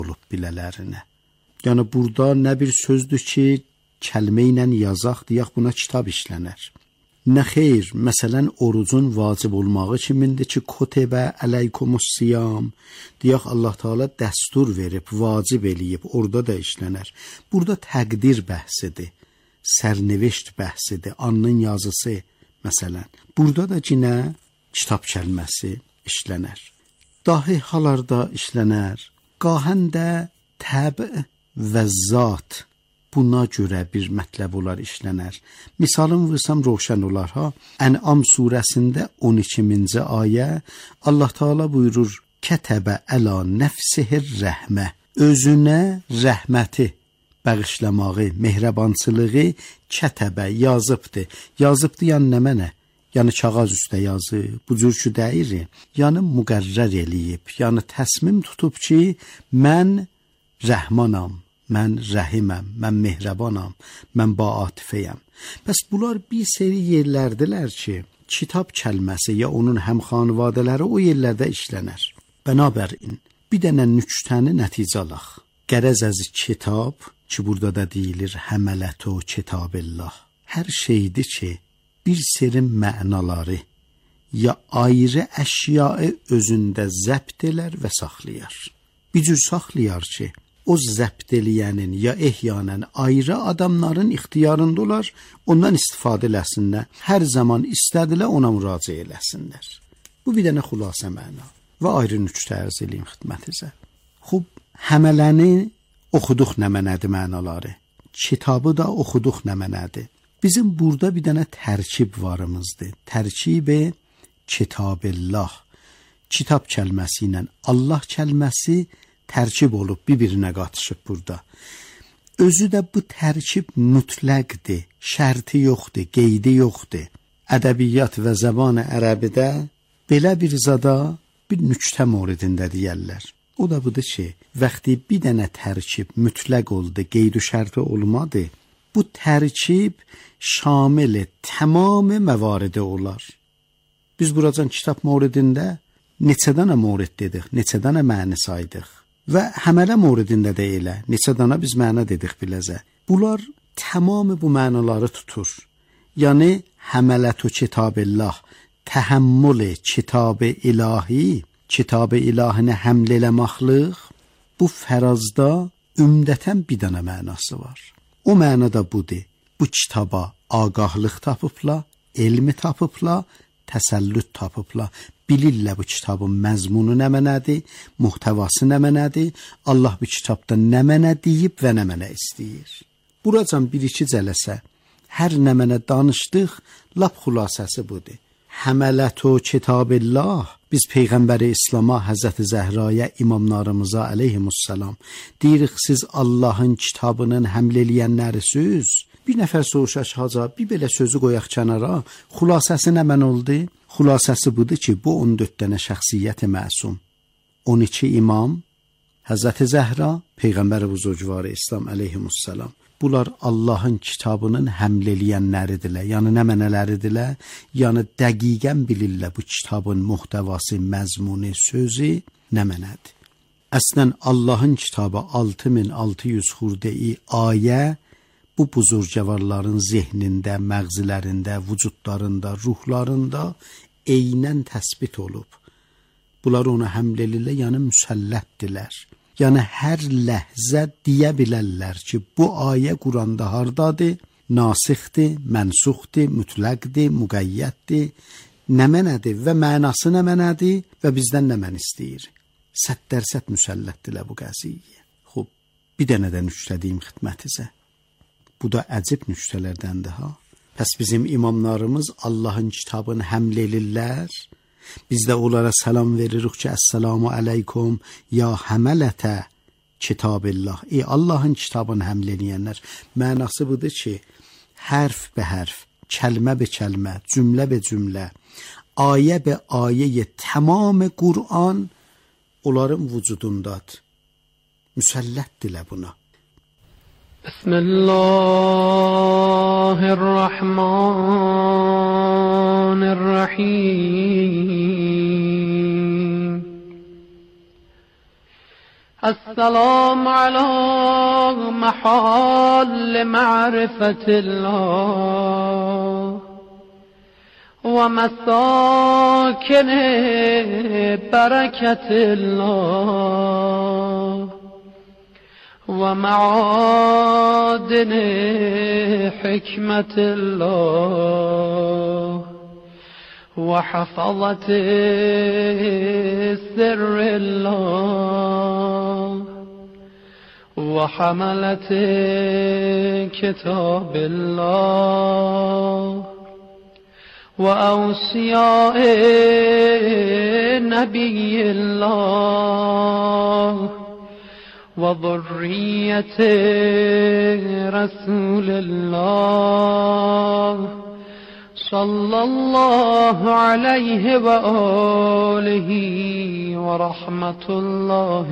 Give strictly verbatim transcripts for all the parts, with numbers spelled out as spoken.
olub bilələrinə. Yəni burada nə bir sözdür ki, kəlmə ilə yazaq, deyək buna kitab işlənər. Nə xeyr, məsələn, orucun vacib olmağı kimindir ki, kutibə əleykumus-siyam, deyək Allah Teala dəstur verib, vacib eləyib, orada da işlənər. Burada təqdir bəhsidir, sərnivişt bəhsidir, alnın yazısı, məsələn. Burada da yenə kitab kəlməsi işlənər. Dahi halarda işlənər, qahən də təb və zat, buna görə bir mətləb olar işlənər. Misalım vırsam roşən olar ha. Ən'am surəsində on ikinci ayə Allah Teala buyurur: "Kətəbə əla nəfsihir rəhmə." Özünə rəhməti bağışlamağı, mehribançılığı kətəbə yazıbdı. Yazıbdı yəni nə mənə? Yəni kağız üstə yazı, bu cür ki deyir, yəni müqərrər eləyib, yəni təsmim tutub ki, mən rəhmanam, mən rəhiməm, mən mehribanam, mən baatifəyəm. Bəs bunlar bir seri yerlərdilər ki, kitab kəlməsi ya onun həmxanvadələri o yerlərdə işlənər. Bənabərin, bir dənə nüktəni nəticə alaq. Qərəz az kitab ki, burada da deyilir, həmələtu kitabillah. Hər şeydir ki, bir serin mənaları ya ayrı əşyayı özündə zəbt elər və saxlayar. Bir cür saxlayar ki, o zəbt eləyənin ya ehyanən ayrı adamların ixtiyarında olar, ondan istifadə eləsinlər, hər zaman istədilər ona müraciə eləsinlər. Bu bir dənə xülasə məna və ayrı nüktə ərz eləyim xidmətinizə. Xub, həmələni oxuduq nə mənədir mənaları, kitabı da oxuduq nə mənədir. Bizim burada bir dənə tərkib varımızdır. Tərkibi kitabillah. Kitab kəlməsi ilə Allah kəlməsi tərkib olub, bir-birinə qatışıb burada. Özü də bu tərkib mütləqdir, şərti yoxdur, qeydi yoxdur. Ədəbiyyat və zəban-ı ərəbidə belə bir zada bir nüktə moridində deyərlər. O da budur ki, vəxti bir dənə tərkib mütləq oldu, qeyd və şərti olmadı, bu tərkib şamil tamam məvaridə olar. Biz buracan kitab moridində neçə dənə morid dedik, neçə dənə məni saydıq və həmələ moridində də elə, neçə dənə biz məna dedik biləcə. Bunlar tamamı bu mənaları tutur. Yəni həmələtü kitabillah, təhəmmül kitab-ı ilahi, kitab-ı ilahini həml eləməklik, bu fərazda ümdətən bir dənə mənası var. O mənada budur. Bu kitaba ağahlıq tapıbla, elmi tapıbla, təsəllüt tapıbla, bilirlər bu kitabın məzmunu nə mənədir, muhtəvası nə mənədir, Allah bu kitabda nə mənə deyib və nə mənə istəyir. Buracan bir-iki cələsə, hər nə mənə danışdıq, lap xülasəsi budur. Həmələtü kitabillah, biz Peyğəmbəri İslam'a, Həzrəti Zəhraya, imamlarımıza əleyhimussalam, deyirik siz Allahın kitabının həml eləyənlərisiz. Bir nəfər soruşaq haca, bir belə sözü qoyaq kənara, xülasəsi nə mən oldu? Xülasəsi budur ki, bu on dörd dənə şəxsiyyət-i məsum, on iki imam, Həzrəti Zəhra, Peyğəmbər-i Buzurgvar İslam əleyhimussalam. Bunlar Allahın kitabının həml eləyənləridirlər, yəni nə mənələridirlər, yəni dəqiqən bilirlər bu kitabın muhtəvası, məzmunu, sözü nə mənədir. Əslən Allahın kitabı altı min altı yüz xurdə-i ayə bu buzurgvarların zehnində, məğzilərində, vücudlarında, ruhlarında eynən təsbit olub. Bunlar ona həml elirlər, yəni müsəllətdirlər. Yəni hər ləhzə deyə bilərlər ki, bu ayə Quranda hardadır, nasixdir, mənsuxdir, mütləqdir, müqəyyətdir, nə mənədir və mənası nə mənədir və bizdən nə mən istəyir. Səd dərsət müsəllətdirlər bu qəziyyə. Xub, bir dənə də nüktə deyim xidmətinizə. Bu da əcib nüktələrdəndir ha. Pəs bizim imamlarımız Allahın kitabını həml elirlər. Biz də onlara salam veririk ki, Əssalamu aleykum ya həmələtə kitabillah. Ey Allahın kitabını həml eləyənlər. Mənası budur ki, hərf bə hərf, kəlmə bə kəlmə, cümlə bə cümlə, ayə bə ayəyə tamam Qur'an onların vücudundadır. Müsəllətdirlər buna. Bismillahirrahmanirrahim. السلام على محال معرفة الله ومساكن بركة الله ومعادن حكمة الله وحفظة سر الله وحملة كتاب الله وأوصياء نبي الله وذرية رسول الله صلى الله عليه وآله ورحمة الله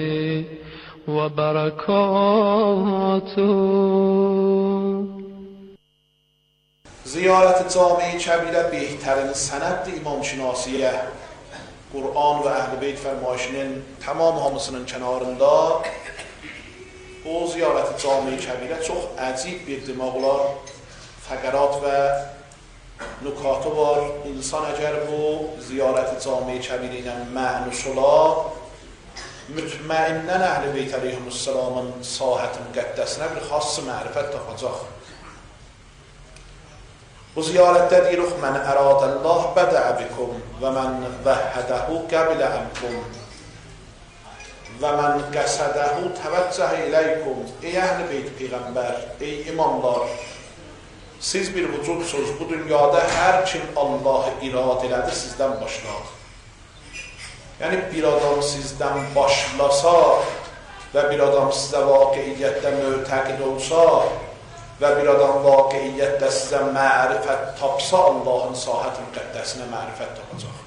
وبركاته. زیارت جامعه کبیره بهترین سند imom şinasiye Qur'on və Əhl-i fərmayişinin tamam hamısının kənarında o ziyarət-i cami-i kəbirə çox əcib bir demək olar fəqərat və nükatı var. İnsan əgər bu ziyarət-i cami-i kəbirə ilə mənus ola, mütməinnən Əhl-i Beyt əleyhimussalamın sahət müqəddəsinə bir xas mərifət tapacaq. Bu ziyarətdə deyirik, mən əradəllah bədəə bikum və mən vəhhədəhu qəbilə əmkum və mən qəsədəhu təvəccəh iləykum. Ey Əhl-i Beyt Peyğəmbər, ey imamlar, siz bir vücudsuz, bu dünyada hər kim Allahı irad elədi sizdən başlar. Yəni bir adam sizdən başlasa və bir adam sizə vaqiiyyətdə mötəqid olsa və bir adam vaqiiyyətdə sizə mərifət tapsa, Allahın sahət müqəddəsinə mərifət tapacaqdır.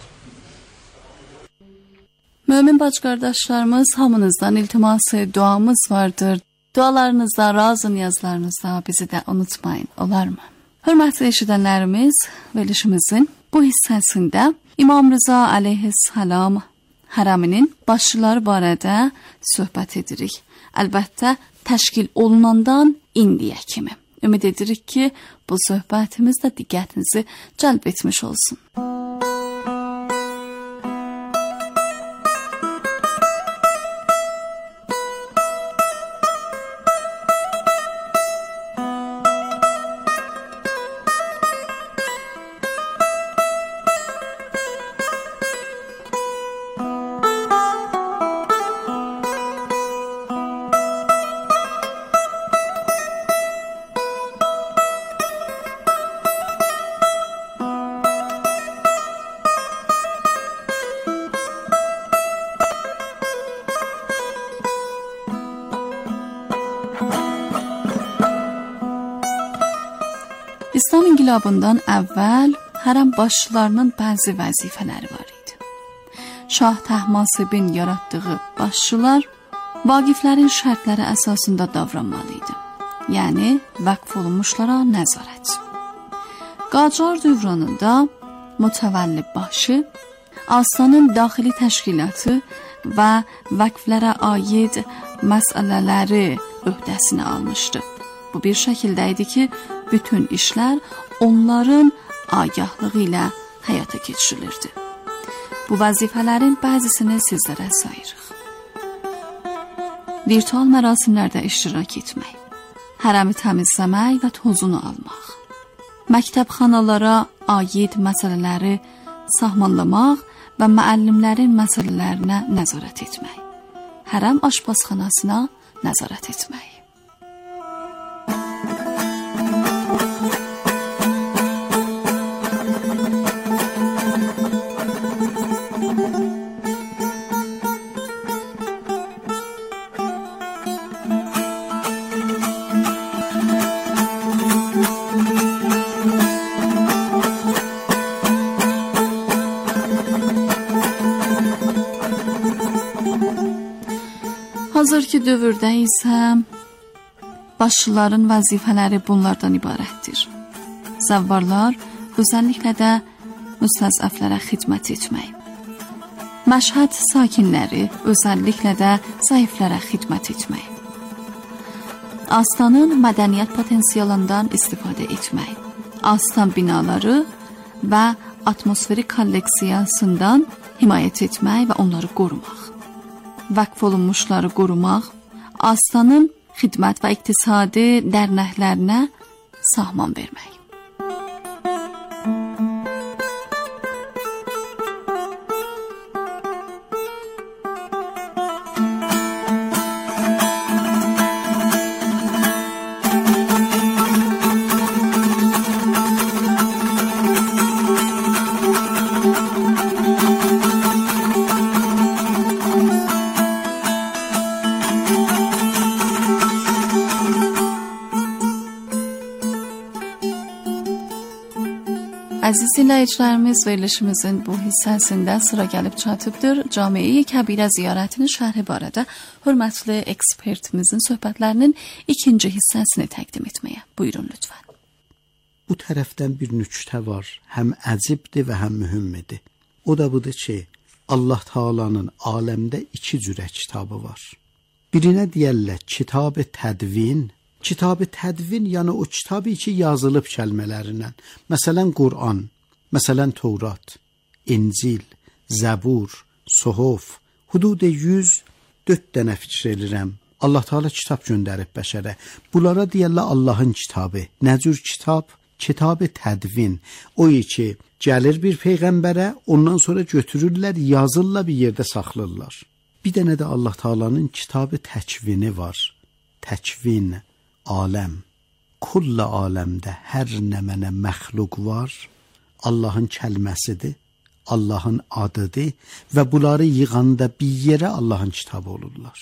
Mömin bac qardaşlarımız, hamınızdan iltiması, duamız vardır. Dualarınızda, razı niyazlarınızda bizi də unutmayın, olar mı? Hörmətli eşidənlərimiz, verilişimizin bu hissəsində İmam Rıza əleyhissalam hərəminin başçıları barədə söhbət edirik. Əlbəttə, təşkil olunandan indiyə kimi. Ümid edirik ki, bu söhbətimizdə diqqətinizi cəlb etmiş olsun. İslam inqilabından əvvəl hərəm başçılarının bəzi vəzifələri var idi. Şah Təhmasibin yaratdığı başçılar vaqiflərin şərtləri əsasında davranmalı idi. Yəni, vəqf olunmuşlara nəzarət. Qacar dövranında mütəvəlli başı, Aslanın daxili təşkilatı və vəqflərə aid məsələləri öhdəsinə almışdı. Bu bir şəkildə idi ki, bütün işlər onların agahlığı ilə həyata keçirilirdi. Bu vəzifələrin bəzisini sizlərə sayırıq. Virtual mərasimlərdə iştirak etmək, hərəmi təmizləmək və tozunu almaq, məktəbxanalara aid məsələləri sahmanlamaq və müəllimlərin məsələlərinə nəzarət etmək, hərəm aşpazxanasına nəzarət etmək. Hazırki dövrdə isə başçıların vəzifələri bunlardan ibarətdir. Zəvvarlar, özəlliklə də müstəzəflərə xidmət etmək, Məşhəd sakinləri, özəlliklə də zəiflərə xidmət etmək. Astanın mədəniyyət potensialından istifadə etmək. Astan binaları və atmosferi kolleksiyasından himayət etmək və onları qorumaq. Vəqf olunmuşları qorumaq, Astanın xidmət və iqtisadi dərnəklərinə sahman vermək. Əziz dinləyicilərimiz, verilişimizin bu hissəsində sıra gəlib çatıbdır. Cami-i Kəbirə ziyarətinin şərhi barədə hörmətli ekspertimizin söhbətlərinin ikinci hissəsini təqdim etməyə. Buyurun lütfən. Bu tərəfdən bir nüktə var, həm əcibdir və həm mühümmidir. O da budur ki, Allah Taala'nın aləmdə iki cürə kitabı var. Birinə deyərlər kitab-ı tədvin. Kitab-ı tədvin, yəni o kitabı ki yazılıb kəlmələrindən. Məsələn Qur'an, məsələn Tövrat, İncil, Zəbur, Suhuf, hudud yüz dörd dənə fikir edirəm. Allah Teala kitab göndərib bəşərə. Bunlara deyirlər Allahın kitabı. Nə cür kitab? Kitab-ı tədvin. O ki gəlir bir peyğəmbərə, ondan sonra götürürlər, yazırlar, bir yerdə saxlayırlar. Bir dənə də Allah Teala'nın kitabı təkvini var. Təkvin. Aləm, kulla aləmdə hər nə mənə məxluq var, Allahın kəlməsidir, Allahın adıdır və bunları yığanda bir yerə Allahın kitabı olurlar.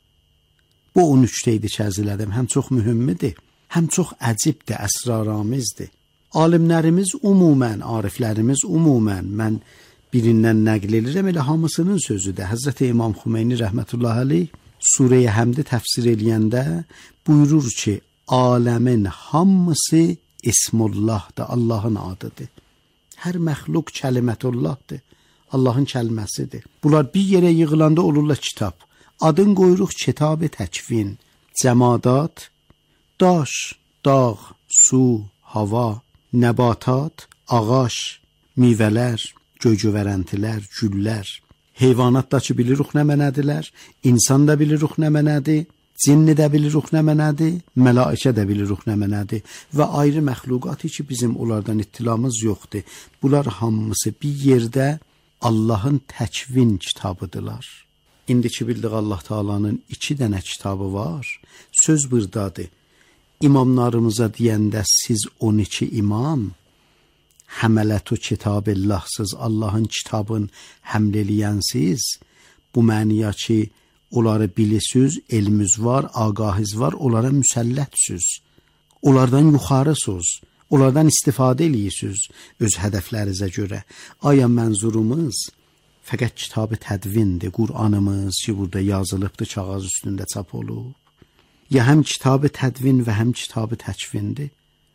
Bu on üçdəydi ki, əzizlərim, həm çox mühümmidir, həm çox əcibdir, əsraramizdir. Alimlərimiz umumən, ariflərimiz umumən, mən birindən nəql edirəm, elə hamısının sözüdür. Həzrəti İmam Xümeyni rəhmətullahi aleyh Surə-i Həmdi təfsir eləyəndə buyurur ki, aləmin hamısı İsmullahdır, Allahın adıdır. Hər məxluq kəlimətullahdır, Allahın kəlməsidir. Bunlar bir yerə yığılanda olurlar kitab. Adın qoyuruq kitab-ı təkvin, cəmadat, daş, dağ, su, hava, nəbatat, ağac, meyvələr, göygövərəntilər, güllər. Heyvanat da ki bilirik nə mənədirlər, insan da bilirik nə mənədir, cinni də bilirik nə mənədir, mələikə də bilirik nə mənədir və ayrı məxluqatı ki bizim onlardan ittilamız yoxdur. Bunlar hamısı bir yerdə Allahın təkvin kitabıdırlar. İndiki bildik Allah Taala'nın iki dənə kitabı var. Söz burdadır. İmamlarımıza deyəndə siz on iki imam, həmələtu kitabillahsız, Allahın kitabın həml eləyənsiz, bu məniyə ki, onları bilisiz, elmiz var, agahiz var, onlara müsəllətsüz, onlardan yuxarısız, onlardan istifadə eləyirsiniz öz hədəflərinizə görə. Aya mənzurumuz fəqət kitab-ı tədvindir, Qur'anımız ki, burada yazılıbdır, kağız üstündə çap olub. Ya həm kitab-ı tədvin və həm kitab-ı təkvindir.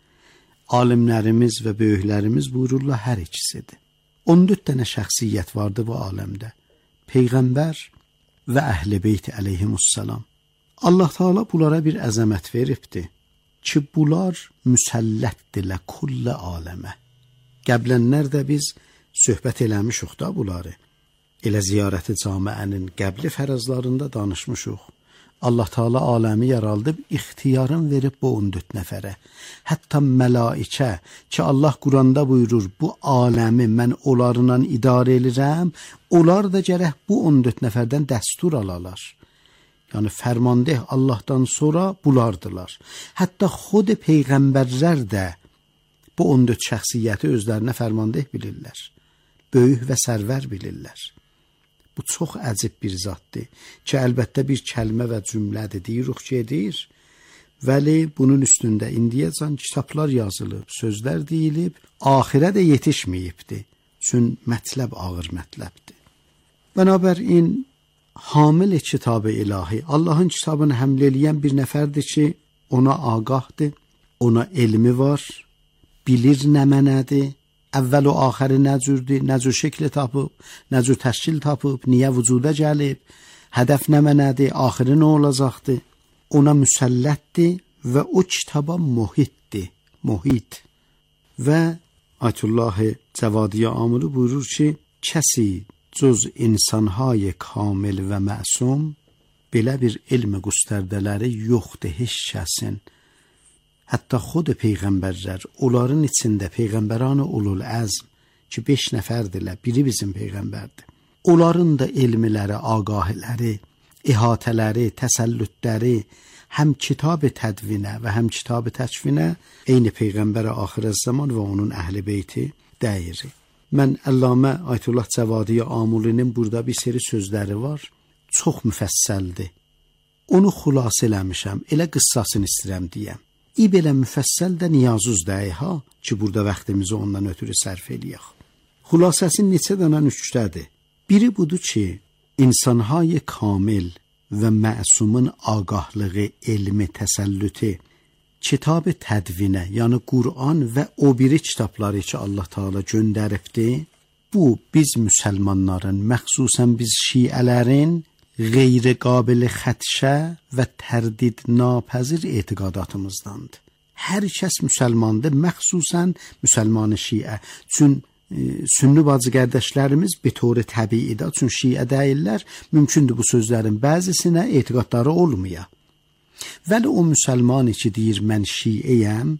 Alimlərimiz və böyüklərimiz buyururlar hər ikisidir. on dörd dənə şəxsiyyət vardı bu aləmdə. Peyğəmbər və Əhl-i Beyt əleyhimussalam. Allah Teala bunlara bir əzəmət veribdi ki, bunlar müsəllətdirlər kullə aləmə. Qəblənlər də biz söhbət eləmişik da bunları. Elə ziyarəti camiənin qəbli fərazlarında danışmışıq. Allah Teala aləmi yaraldıb, ixtiyarın verib bu on dörd nəfərə. Hətta mələikə ki, Allah Quranda buyurur, bu aləmi mən onlarla idarə edirəm, onlar da gərək bu on dörd nəfərdən dəstur alalar. Yəni, fərmandeh Allahdan sonra bulardılar. Hətta xod peyğəmbərlər də bu on dörd şəxsiyyəti özlərinə fərmandeh bilirlər. Böyük və sərvər bilirlər. Bu çox əcib bir zatdır ki, əlbəttə bir kəlmə və cümlədir, deyirik ki, edir. Vəli bunun üstündə indiyəcən kitablar yazılıb, sözlər deyilib, axirə də yetişməyibdir. Çün mətləb ağır mətləbdir. Bənabərin hamil kitab-ı ilahi, Allahın kitabını həml eləyən bir nəfərdir ki, ona agahdır, ona elmi var, bilir nə mənədir, əvvəl o axırı nə cürdür, nə cür şəkli tapıb, nə cür təşkil tapıb, niyə vücuda gəlib, hədəf nə mənədir, axırı nə olacaqdır, ona müsəllətdir və o kitaba muhitdir, muhit. Və Ayətullah Cəvadi Amili buyurur ki, kəsi cüz insanhay kamil və məsum belə bir elm göstərdələri yoxdur heç kəsin. Hətta xud peyğəmbərlər, onların içində peyğəmbərان ulul əzm ki, beş nəfərdirlər, biri bizim peyğəmbərdir. Onların da elmləri, ağahiləri, ihatələri, təsəllütləri həm kitab tədvinə və həm kitab təkvinə eyni peyğəmbər axir zaman və onun əhl-i beyti dəyir. Mən Əllamə Ayətullah Cəvadi Amilinin burada bir seri sözləri var, çox müfəssəldir. Onu xülas eləmişəm, elə qıssasını istəyirəm deyəm. İ belə müfəssəl də niyazuz dəyi ha, ki burada vaxtımızı ondan ötürü sərf eləyək. Xülasəsi neçə dənə nüktədir. Biri budur ki, insanhay kamil və məsumun ağahlığı, elmi, təsəllütü, kitab tədvinə, yəni Qur'an və o biri kitabları ki Allah Teala göndəribdir, bu biz müsəlmanların, məxsusən biz şiələrin qeyri qabil xədşə və tərdid napəzir etiqadatımızdandır. Hər kəs müsəlmandır, məxsusən müsəlman şiə. Çün e, sünni bacı qardaşlarımız bir təri təbiidə, çün şiə deyirlər, mümkündür bu sözlərin bəzisinə etiqadları olmaya. Vəli o müsəlman ki deyir mən şiəyəm,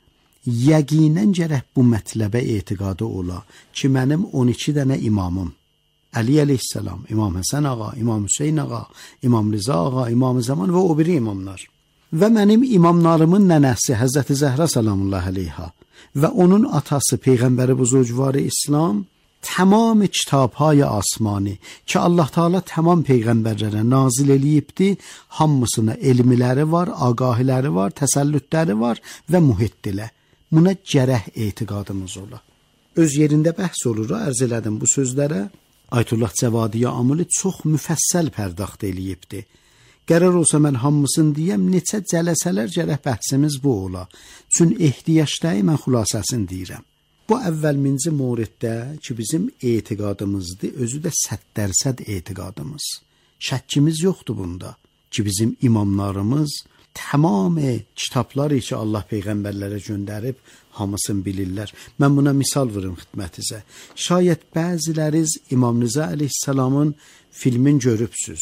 yəqinən gərək bu mətləbə etiqadı ola ki mənim on iki dənə imamım, Əli əleyhissalam, İmam Həsən ağa, İmam Hüseyn ağa, İmam Rıza ağa, İmam Zaman və o biri imamlar. Və mənim imamlarımın nənəsi Həzrəti Zəhra salamullah əleyha və onun atası Peyğəmbəri buzurgvarı İslam tamam kitabhay asmani ki Allah Teala tamam peyğəmbərlərə nazil eləyibdi, hamısına elmiləri var, ağahiləri var, təsəllütləri var və muhitdilə. Buna gərək etiqadımız ola. Öz yerində bəhs olur, ərz elədim bu sözlərə. Ayətullah Cəvadi Amili çox müfəssəl pərdaxt eləyibdi. Qərar olsa mən hamısını deyəm, neçə cələsələr gərək bəhsimiz bu ola. Çün ehtiyacdayı mən xülasəsini deyirəm. Bu əvvəlminci moriddə ki bizim etiqadımızdır, özü də səd dərsəd etiqadımız. Şəkkimiz yoxdur bunda ki bizim imamlarımız tamamı kitabları ki Allah peyğəmbərlərə göndərib hamısını bilirlər. Mən buna misal verim xidmətinizə. Şayət bəziləriz İmam Rıza əleyhissalamın filmin görübsüz.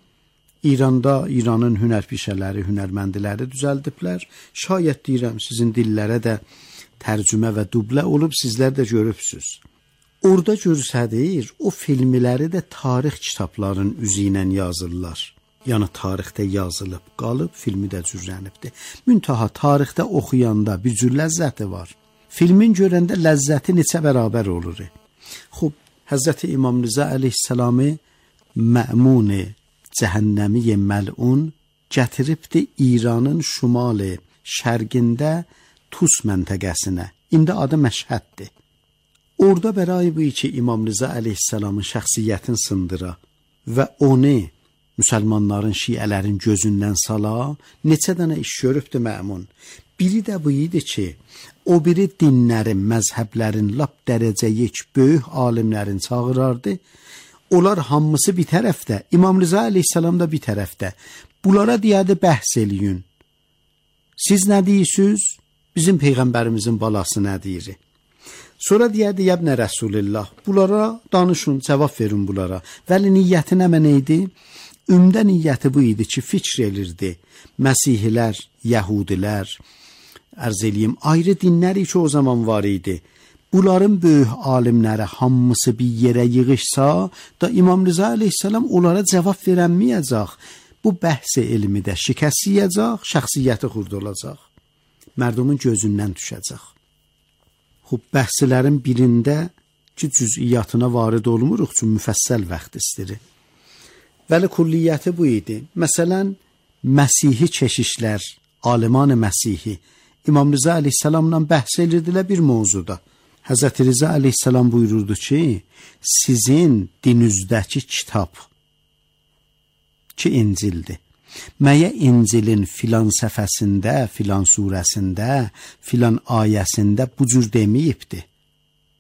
İranda İranın hünərpişələri, hünərməndiləri düzəldiblər. Şayət deyirəm sizin dillərə də tərcümə və dublə olub, sizlər də görübsüz. Orada görsədir, o filmləri də tarix kitabların üzü ilə yazırlar. Yəni tarixdə yazılıb, qalıb, filmi də cürrənibdir. Müntaha tarixdə oxuyanda bir cür ləzzəti var. Filmin görəndə ləzzəti neçə bərabər olur. Xub, Həzrəti İmam Rıza əleyhissalamı mə'mun-i cəhənnəmi məl'un gətiribdi İranın şimali şərqində Tus məntəqəsinə. İndi adı Məşhəddir. Orada bəray bu ki İmam Rıza əleyhissalamın şəxsiyyətin sındıra və onu müsəlmanların, şiələrin gözündən sala, neçə dənə iş görübdü məmun. Biri də bu idi ki, o biri dinlərin, məzhəblərin, lap dərəcəyik, böyük alimlərin çağırardı. Onlar hamısı bir tərəfdə, İmam Rıza əleyhissalam da bir tərəfdə. Bunlara deyədi bəhs eləyin. Siz nə deyirsiniz? Bizim Peyğəmbərimizin balası nə deyir? Sonra deyədi, yəbnə Rəsulillah, bunlara danışın, cavab verin bunlara. Vəli niyyəti nə mən idi? Ümdə niyyəti bu idi ki, fikr elirdi. Məsihilər, Yəhudilər, ərz eləyim, ayrı dinləri ki o zaman var idi. Bunların böyük alimləri hamısı bir yerə yığışsa da İmam Rıza əleyhissalam onlara cavab verənməyəcək. Bu bəhs elmi də şikəst yiyəcək, şəxsiyyəti xurd olacaq. Mərdumun gözündən düşəcək. Xub, bəhslərin birində ki, cüz'iyyatına varid olmuruq, çünki müfəssəl vaxt istəyir. Vəli kulliyyəti bu idi. Məsələn, Məsihi keşişlər, aliman-ı Məsihi, İmam Rıza əleyhissalamla bəhs edirdilər bir mövzuda. Həzrəti Rıza əleyhissalam buyururdu ki, sizin dinüzdəki kitab ki, İncildir. Məyə İncilin filan səfəsində, filan surəsində, filan ayəsində bu cür deməyibdi.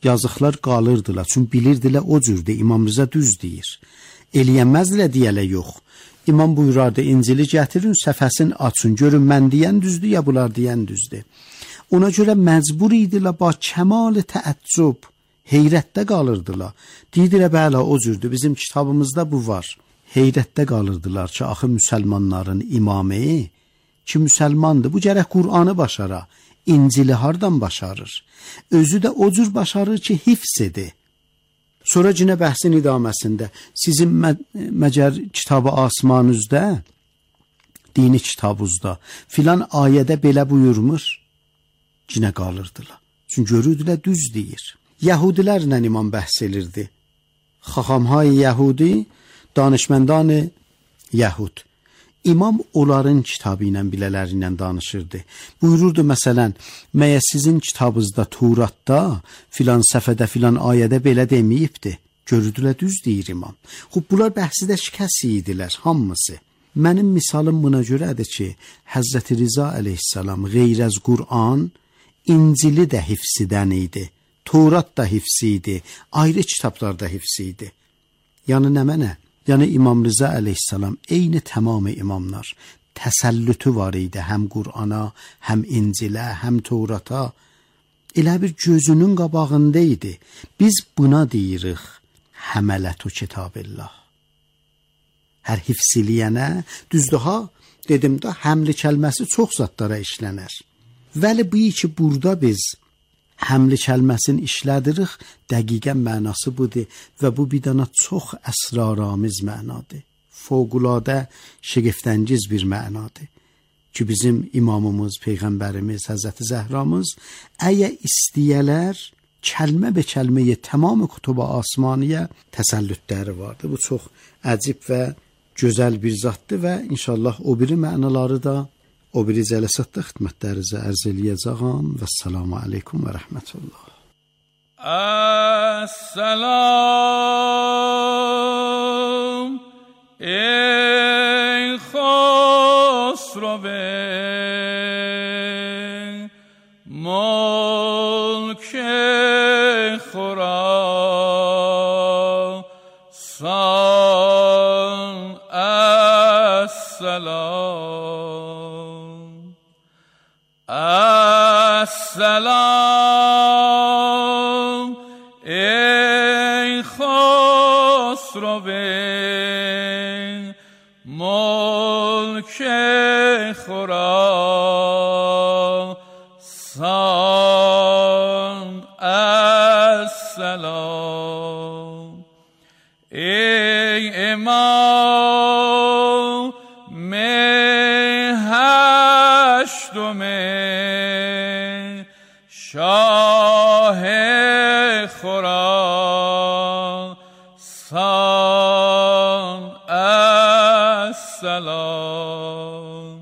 yazıqlar qalırdılar. Çünki bilirdilər o cürdür. İmam Rıza düz deyir. Eləyənməzdilər deyələ yox. İmam buyurardı, İncili gətirin, səfəsini açın, görün mən deyən düzdür ya bunlar deyən düzdür. Ona görə məcbur idilər, bax kəmal təəccüb, heyrətdə qalırdılar. Deyirdilər, bəli, o cürdür, bizim kitabımızda bu var. Heyrətdə qalırdılar ki, axı müsəlmanların imamı ki, müsəlmandır, bu gərək Qur'anı başara, İncili hardan başarır? Özü də o cür başarır ki, hifz edir. Sonra cinə bəhsin idaməsində sizin mə məgər kitabı asmanınızda, dini kitabınızda filan ayədə belə buyurmur, cinə qalırdılar. Çünki görürdülər düz deyir. Yahudilərlə imam bəhs elirdi. Xaxamhay Yahudi, danışmandan Yahud. İmam onların kitabı ilə bilələrindən danışırdı. Buyururdu məsələn, məyə sizin kitabınızda Turatda filan səfədə filan ayədə belə deməyibdi. Görürdülər düz deyir imam. Xub bunlar bəhsidə şikəs idilər hamısı. Mənim misalım buna görədir ki, Həzrəti Rıza əleyhissalam qeyrəz Qur'an İncili də hifsidən idi. Turat da hifsi idi. Ayrı kitablarda hifsi idi. Yəni nə mənə? Yəni İmam Rıza əleyhissalam eyni tamam imamlar təsəllütü var idi həm Qur'ana, həm İncilə, həm Tevrata. Elə bir gözünün qabağında idi. Biz buna deyirik həmələtu kitabillah. Hər hifsiliyənə düzdür ha, dedim də həmli kəlməsi çox zatlara işlənər. Vəli bu ki burada biz həmli kəlməsini işlədirik, dəqiqən mənası budur və bu bir dana çox əsraramiz mənadır. Fövqəladə şəgəftəngiz bir mənadır ki, bizim imamımız, Peyğəmbərimiz, Həzrəti Zəhramız əgər istəyələr, kəlmə be kəlməyə tamam kutuba asmaniyə təsəllütləri vardır. Bu çox əcib və gözəl bir zatdır və inşallah o biri mənaları da o biri cələsətdə xidmətlərinizə ərz eləyəcəyəm və səlamu aleykum və rəhmətullah. Əssalam ey xosrove mulk خراسان السلام السلام ای خسرو ملک خراسان السلام ای امام هشتم شاه خراسان السلام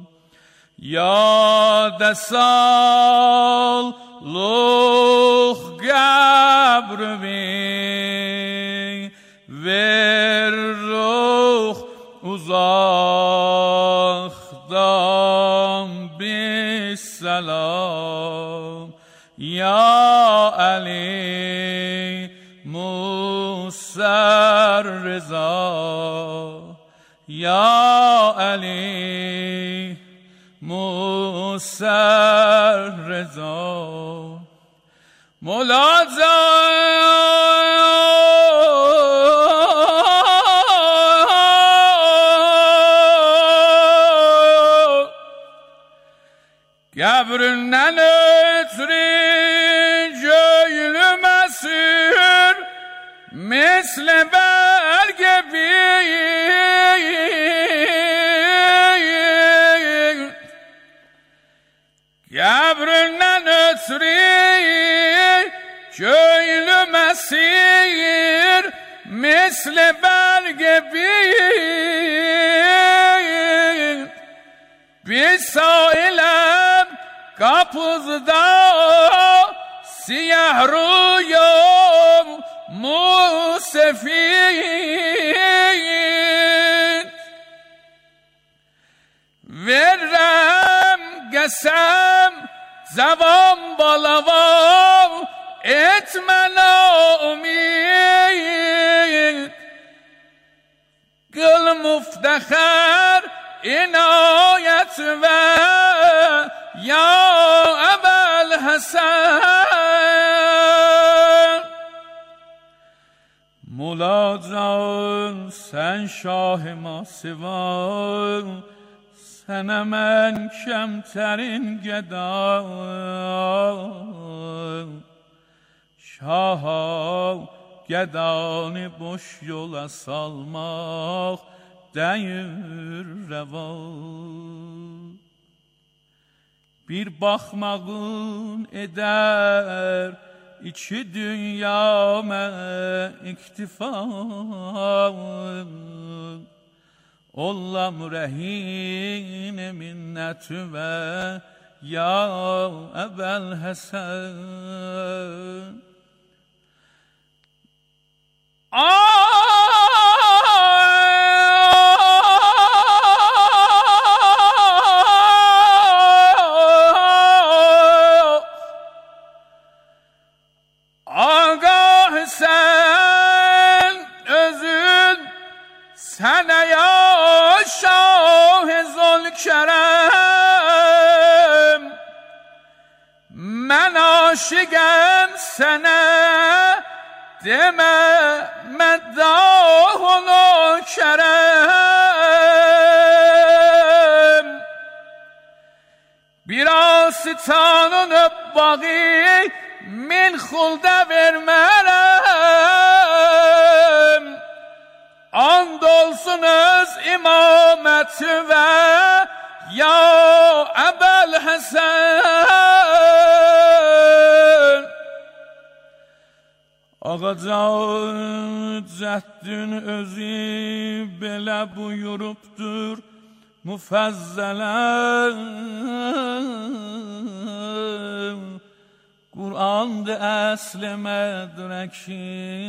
یاد سال لوخ گبروی ور روخ اوزاخدام بیسلام یا علی موسر رضا یا علی موسر رضا ملازم Qəbrindən ötürü göylüm əsir misli bəlgə bir Qəbrindən ötürü göylüm əsir misli bəlgə bir Bir sailə kapızda siyah rüyam musefid Verrem qəsəm zavam balavam etme naumid, kıl muftehar inayet ve ya Ebel Hasan. Mola can sen şah-ı masivan, sənə mən kəmtərin gədan. Şaha gədanı boş yola salmaq dəyir rəvan. Bir baxmağın edər iki dünyamə iktifan. Ollam rehin minnetü ve ya Ebel Hasan. Agah sen özün sana ya Şah-ı Zülkerem, mən aşıqəm sənə, demə məddahunu kərəm. Bir asitanın bağı min xulda vermərəm. And olsun öz imameti ve ya Ebel Hasan. Ağacan Cəddin özü belə buyurubdur müfəzzələn. Kur'an'da əsli mədrəki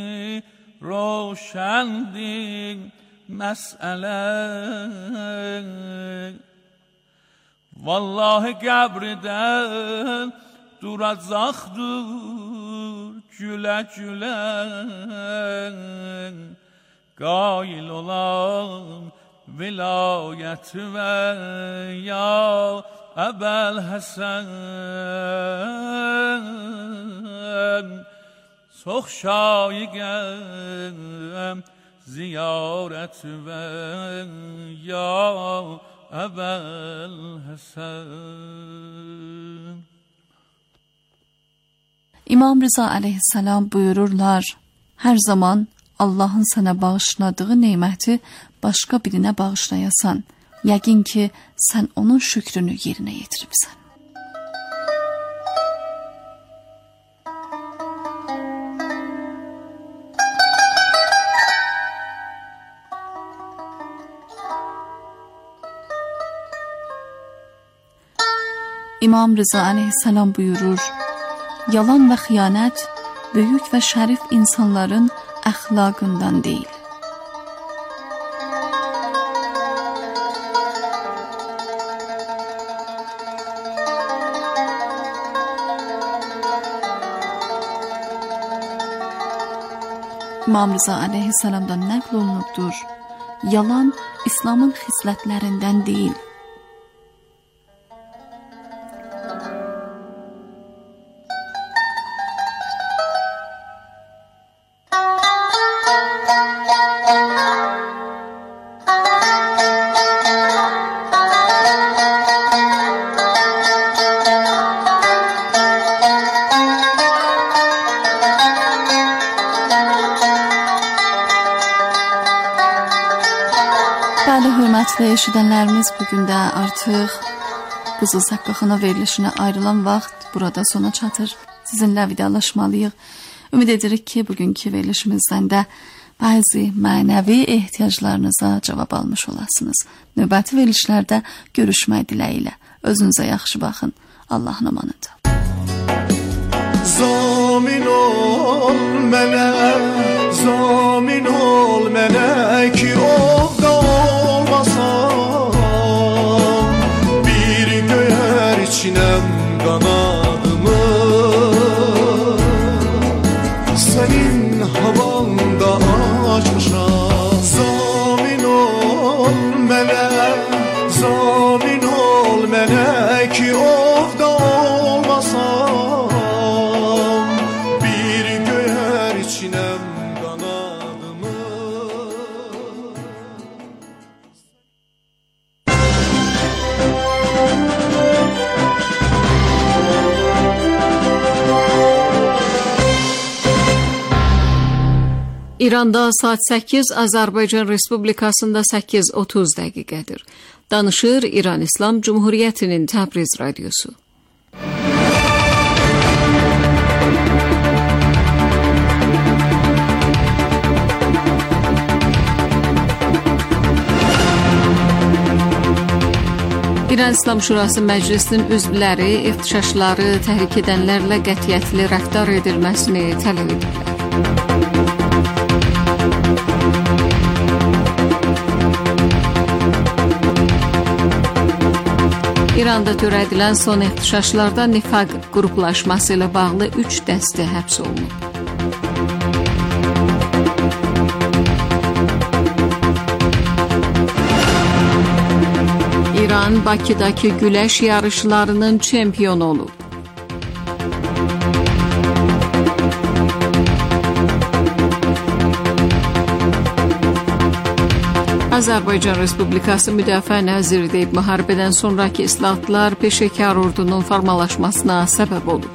roşendir mesele. Vallahi qəbrdən duracaqdır gülə gülə. Qail olan vilayəti və ya Ebel Hasan. Çox şayigəm ziyaret ve ya Ebel Hasan. İmam Rıza aleyhisselam buyururlar, her zaman Allah'ın sana bağışladığı neymeti başka birine bağışlayasan, yəqin ki sen onun şükrünü yerine yetiribsən. İmam Rıza aleyhisselam buyurur, yalan ve xıyanet büyük ve şerif insanların əxlaqından değil. İmam Rıza aleyhisselamdan nəql olunubdur, yalan İslamın xislətlərindən değil. Bəli, hörmətli eşidənlərimiz, bugün də artıq Qızıl Səqqaxana verilişinə ayrılan vaxt burada sona çatır. Sizinlə vidalaşmalıyıq. Ümid edirik ki, bugünkü verilişimizdən də bəzi mənəvi ehtiyaclarınıza cavab almış olasınız. Növbəti verilişlərdə görüşmək diləyilə. Özünüzə yaxşı baxın. Allahın amanında. Zamin ol mənə, zamin ol mənə ki ovda olmasam, bir göyər içinəm qanadımı. İranda saat səkkiz, Azərbaycan Respublikasında səkkiz otuz dəqiqədir. Danışır İran İslam Cumhuriyyətinin Təbriz radiosu. İran İslam Şurası Məclisinin üzvləri ixtişaşları təhrik edənlərlə qətiyyətli rəftar edilməsini tələb edirlər. İranda törədilən son ixtişaşlarda nifaq qruplaşması ilə bağlı üç dəstə həbs olunub. İran Bakıdakı güləş yarışlarının çempionu olub. Azərbaycan Respublikası Müdafiə Naziri deyib, müharibədən sonraki islahatlar peşəkar ordunun formalaşmasına səbəb olub.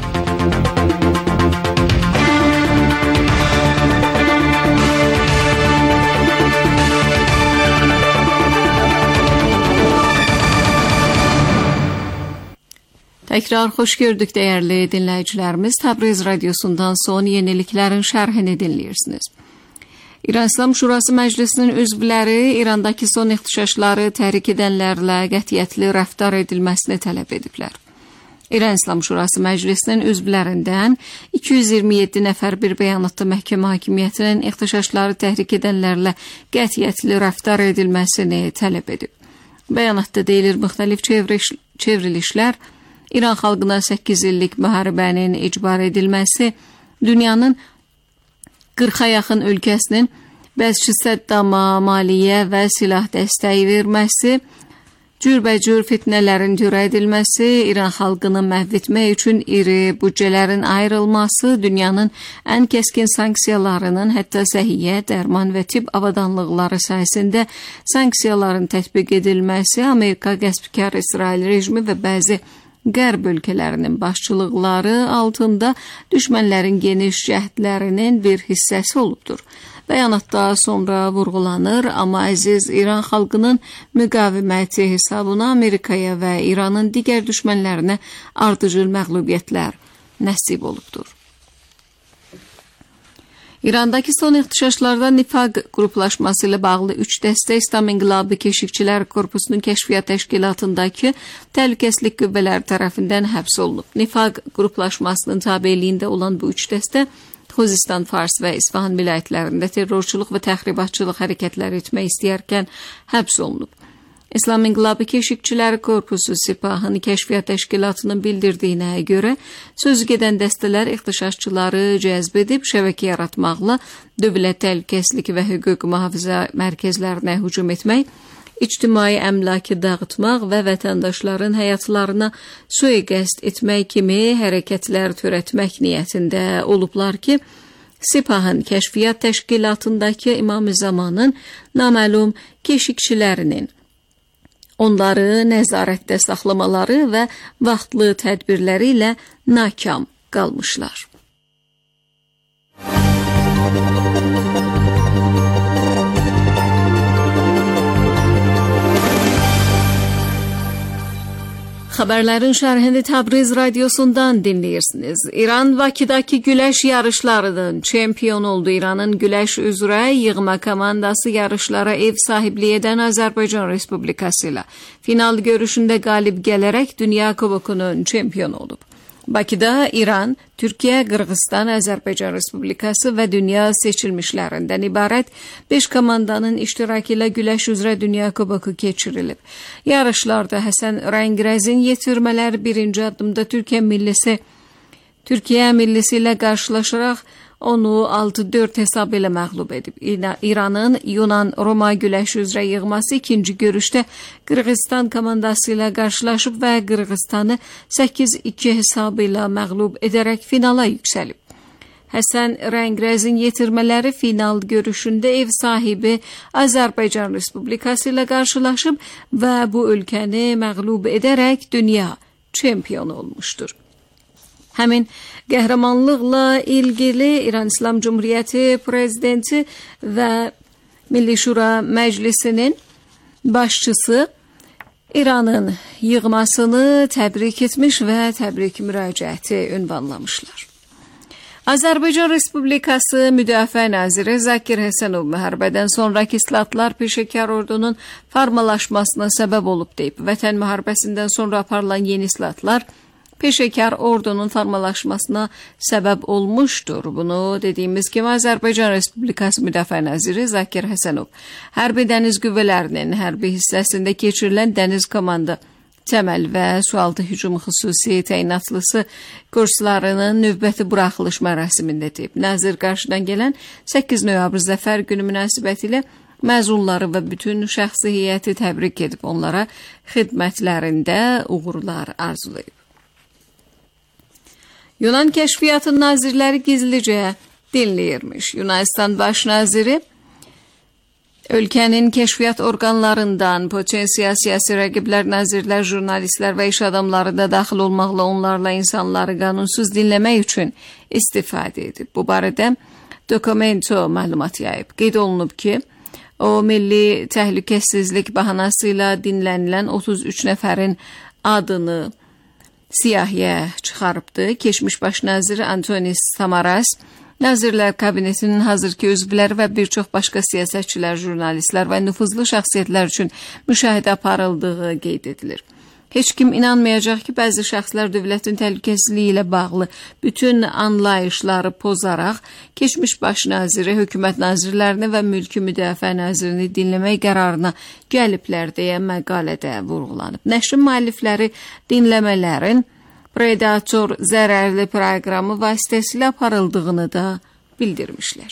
Təkrar xoş gördük dəyərli dinləyicilərimiz. Təbriz radiosundan son yeniliklərin şərhini dinləyirsiniz. İran İslam Şurası Məclisinin üzvləri İrandakı son ixtişaşları təhrik edənlərlə qətiyyətli rəftar edilməsini tələb ediblər. İran İslam Şurası Məclisinin üzvlərindən iki yüz iyirmi yeddi nəfər bir bəyanatda məhkəmə hakimiyyətinin ixtişaşları təhrik edənlərlə qətiyyətli rəftar edilməsini tələb edib. Bəyanatda deyilir, müxtəlif çevrilişlər İran xalqına səkkiz illik müharibənin icbar edilməsi, dünyanın qırxa yaxın ölkəsinin bəzçi səddama, maliyyə və silah dəstəyi verməsi, cürbəcür fitnələrin törədilməsi, İran xalqını məhv etmək üçün iri büdcələrin ayrılması, dünyanın ən kəskin sanksiyalarının, hətta səhiyyə, dərman və tibb avadanlıqları sayəsində sanksiyaların tətbiq edilməsi, Amerika qəsbkar İsrail rejimi və bəzi Qərb ölkələrinin başçılıqları altında düşmənlərin geniş cəhdlərinin bir hissəsi olubdur. Bəyanatda sonra vurğulanır, amma əziz İran xalqının müqaviməti hesabına Amerikaya və İranın digər düşmənlərinə ardıcıl məğlubiyyətlər nəsib olubdur. İrandakı son ixtişaşlarda nifaq qruplaşması ilə bağlı üç dəstə İslam İnqilabı Keşikçilər Korpusunun Kəşfiyyat Təşkilatındakı təhlükəsizlik qüvvələri tərəfindən həbs olunub. Nifaq qruplaşmasının tabeliyində olan bu üç dəstə Xuzistan, Fars və İsfahan vilayətlərində terrorçuluq və təxribatçılıq hərəkətləri etmək istəyərkən həbs olunub. İslam İnqilabı Keşikçiləri Korpusu Sipahın Kəşfiyyat Təşkilatının bildirdiyinə görə sözü gedən dəstələr ixtişaşçıları cəzb edib şəbəkə yaratmaqla dövlət təhlükəsizlik və hüquq mühafizə mərkəzlərinə hücum etmək, ictimai əmlakı dağıtmaq və vətəndaşların həyatlarına sui-qəsd etmək kimi hərəkətlər törətmək niyyətində olublar ki, Sipahın Kəşfiyyat Təşkilatındakı İmam-ı Zamanın naməlum keşikçilərinin onları nəzarətdə saxlamaları və vaxtlı tədbirləri ilə nakam qalmışlar. Xəbərlərin şərhini Təbriz radiosundan dinləyirsiniz. İran Bakıdakı güləş yarışlarının çempionu oldu. İranın güləş üzrə yığma komandası yarışlara ev sahibliyi edən Azərbaycan Respublikası ilə final görüşündə qalib gələrək Dünya Kubokunun çempionu olub. Bakıda İran, Türkiyə, Qırğızstan, Azərbaycan Respublikası və dünya seçilmişlərindən ibarət beş komandanın iştirakı ilə güləş üzrə Dünya Kuboku keçirilib. Yarışlarda Həsən Rəngrəzin yetirmələri birinci addımda Türkiyə millisi Türkiyə millisi ilə qarşılaşaraq onu altı dörd hesab ilə məğlub edib. İranın Yunan-Roma güləş üzrə yığması ikinci görüşdə Qırğızstan komandası ilə qarşılaşıb və Qırğızstanı səkkiz iki hesab ilə məğlub edərək finala yüksəlib. Həsən Rəngrəzin yetirmələri final görüşündə ev sahibi Azərbaycan Respublikası ilə qarşılaşıb və bu ölkəni məğlub edərək dünya çempionu olmuşdur. Həmin qəhrəmanlıqla ilgili İran İslam Cumhuriyyəti prezidenti və Milli Şura Məclisinin başçısı İranın yığmasını təbrik etmiş və təbrik müraciəti ünvanlamışlar. Azərbaycan Respublikası Müdafiə Naziri Zakir Həsənov müharibədən sonraki islahatlar peşəkar ordunun formalaşmasına səbəb olub deyib. Vətən müharibəsindən sonra aparılan yeni islahatlar peşəkar ordunun formalaşmasına səbəb olmuşdur. Bunu dediyimiz kimi Azərbaycan Respublikası Müdafiə Naziri Zakir Həsənov hərbi dəniz qüvvələrinin hərbi hissəsində keçirilən dəniz komandı təməl və sualtı hücum xüsusi təyinatlısı kurslarının növbəti buraxılış mərasimində deyib. Nazir qarşıdan gələn səkkiz noyabr Zəfər günü münasibətilə məzunları və bütün şəxsi heyəti təbrik edib onlara xidmətlərində uğurlar arzulayıb. Yunan Kəşfiyyatı nazirləri gizlicə dinləyirmiş. Yunanistan baş naziri ölkənin kəşfiyyat orqanlarından potensial siyasi rəqiblər, nazirlər, jurnalistlər və iş adamları da daxil olmaqla onlarla insanları qanunsuz dinləmək üçün istifadə edib. Bu barədə Dokumento məlumat yayıb. Qeyd olunub ki, o milli təhlükəsizlik bəhanası ilə dinlənilən otuz üç nəfərin adını siyahıya çıxarıbdı. Keçmiş baş naziri Antonis Samaras, Nazirlər Kabinetinin hazırki üzvləri və bir çox başqa siyasətçilər, jurnalistlər və nüfuzlu şəxsiyyətlər üçün müşahidə aparıldığı qeyd edilir. Heç kim inanmayacaq ki, bəzi şəxslər dövlətin təhlükəsizliyi ilə bağlı bütün anlayışları pozaraq, keçmiş baş naziri, hökumət nazirlərini və mülki müdafiə nazirini dinləmək qərarına gəliblər deyə məqalədə vurğulanıb. Nəşrin müəllifləri dinləmələrin predator zərərli proqramı vasitəsilə aparıldığını da bildirmişlər.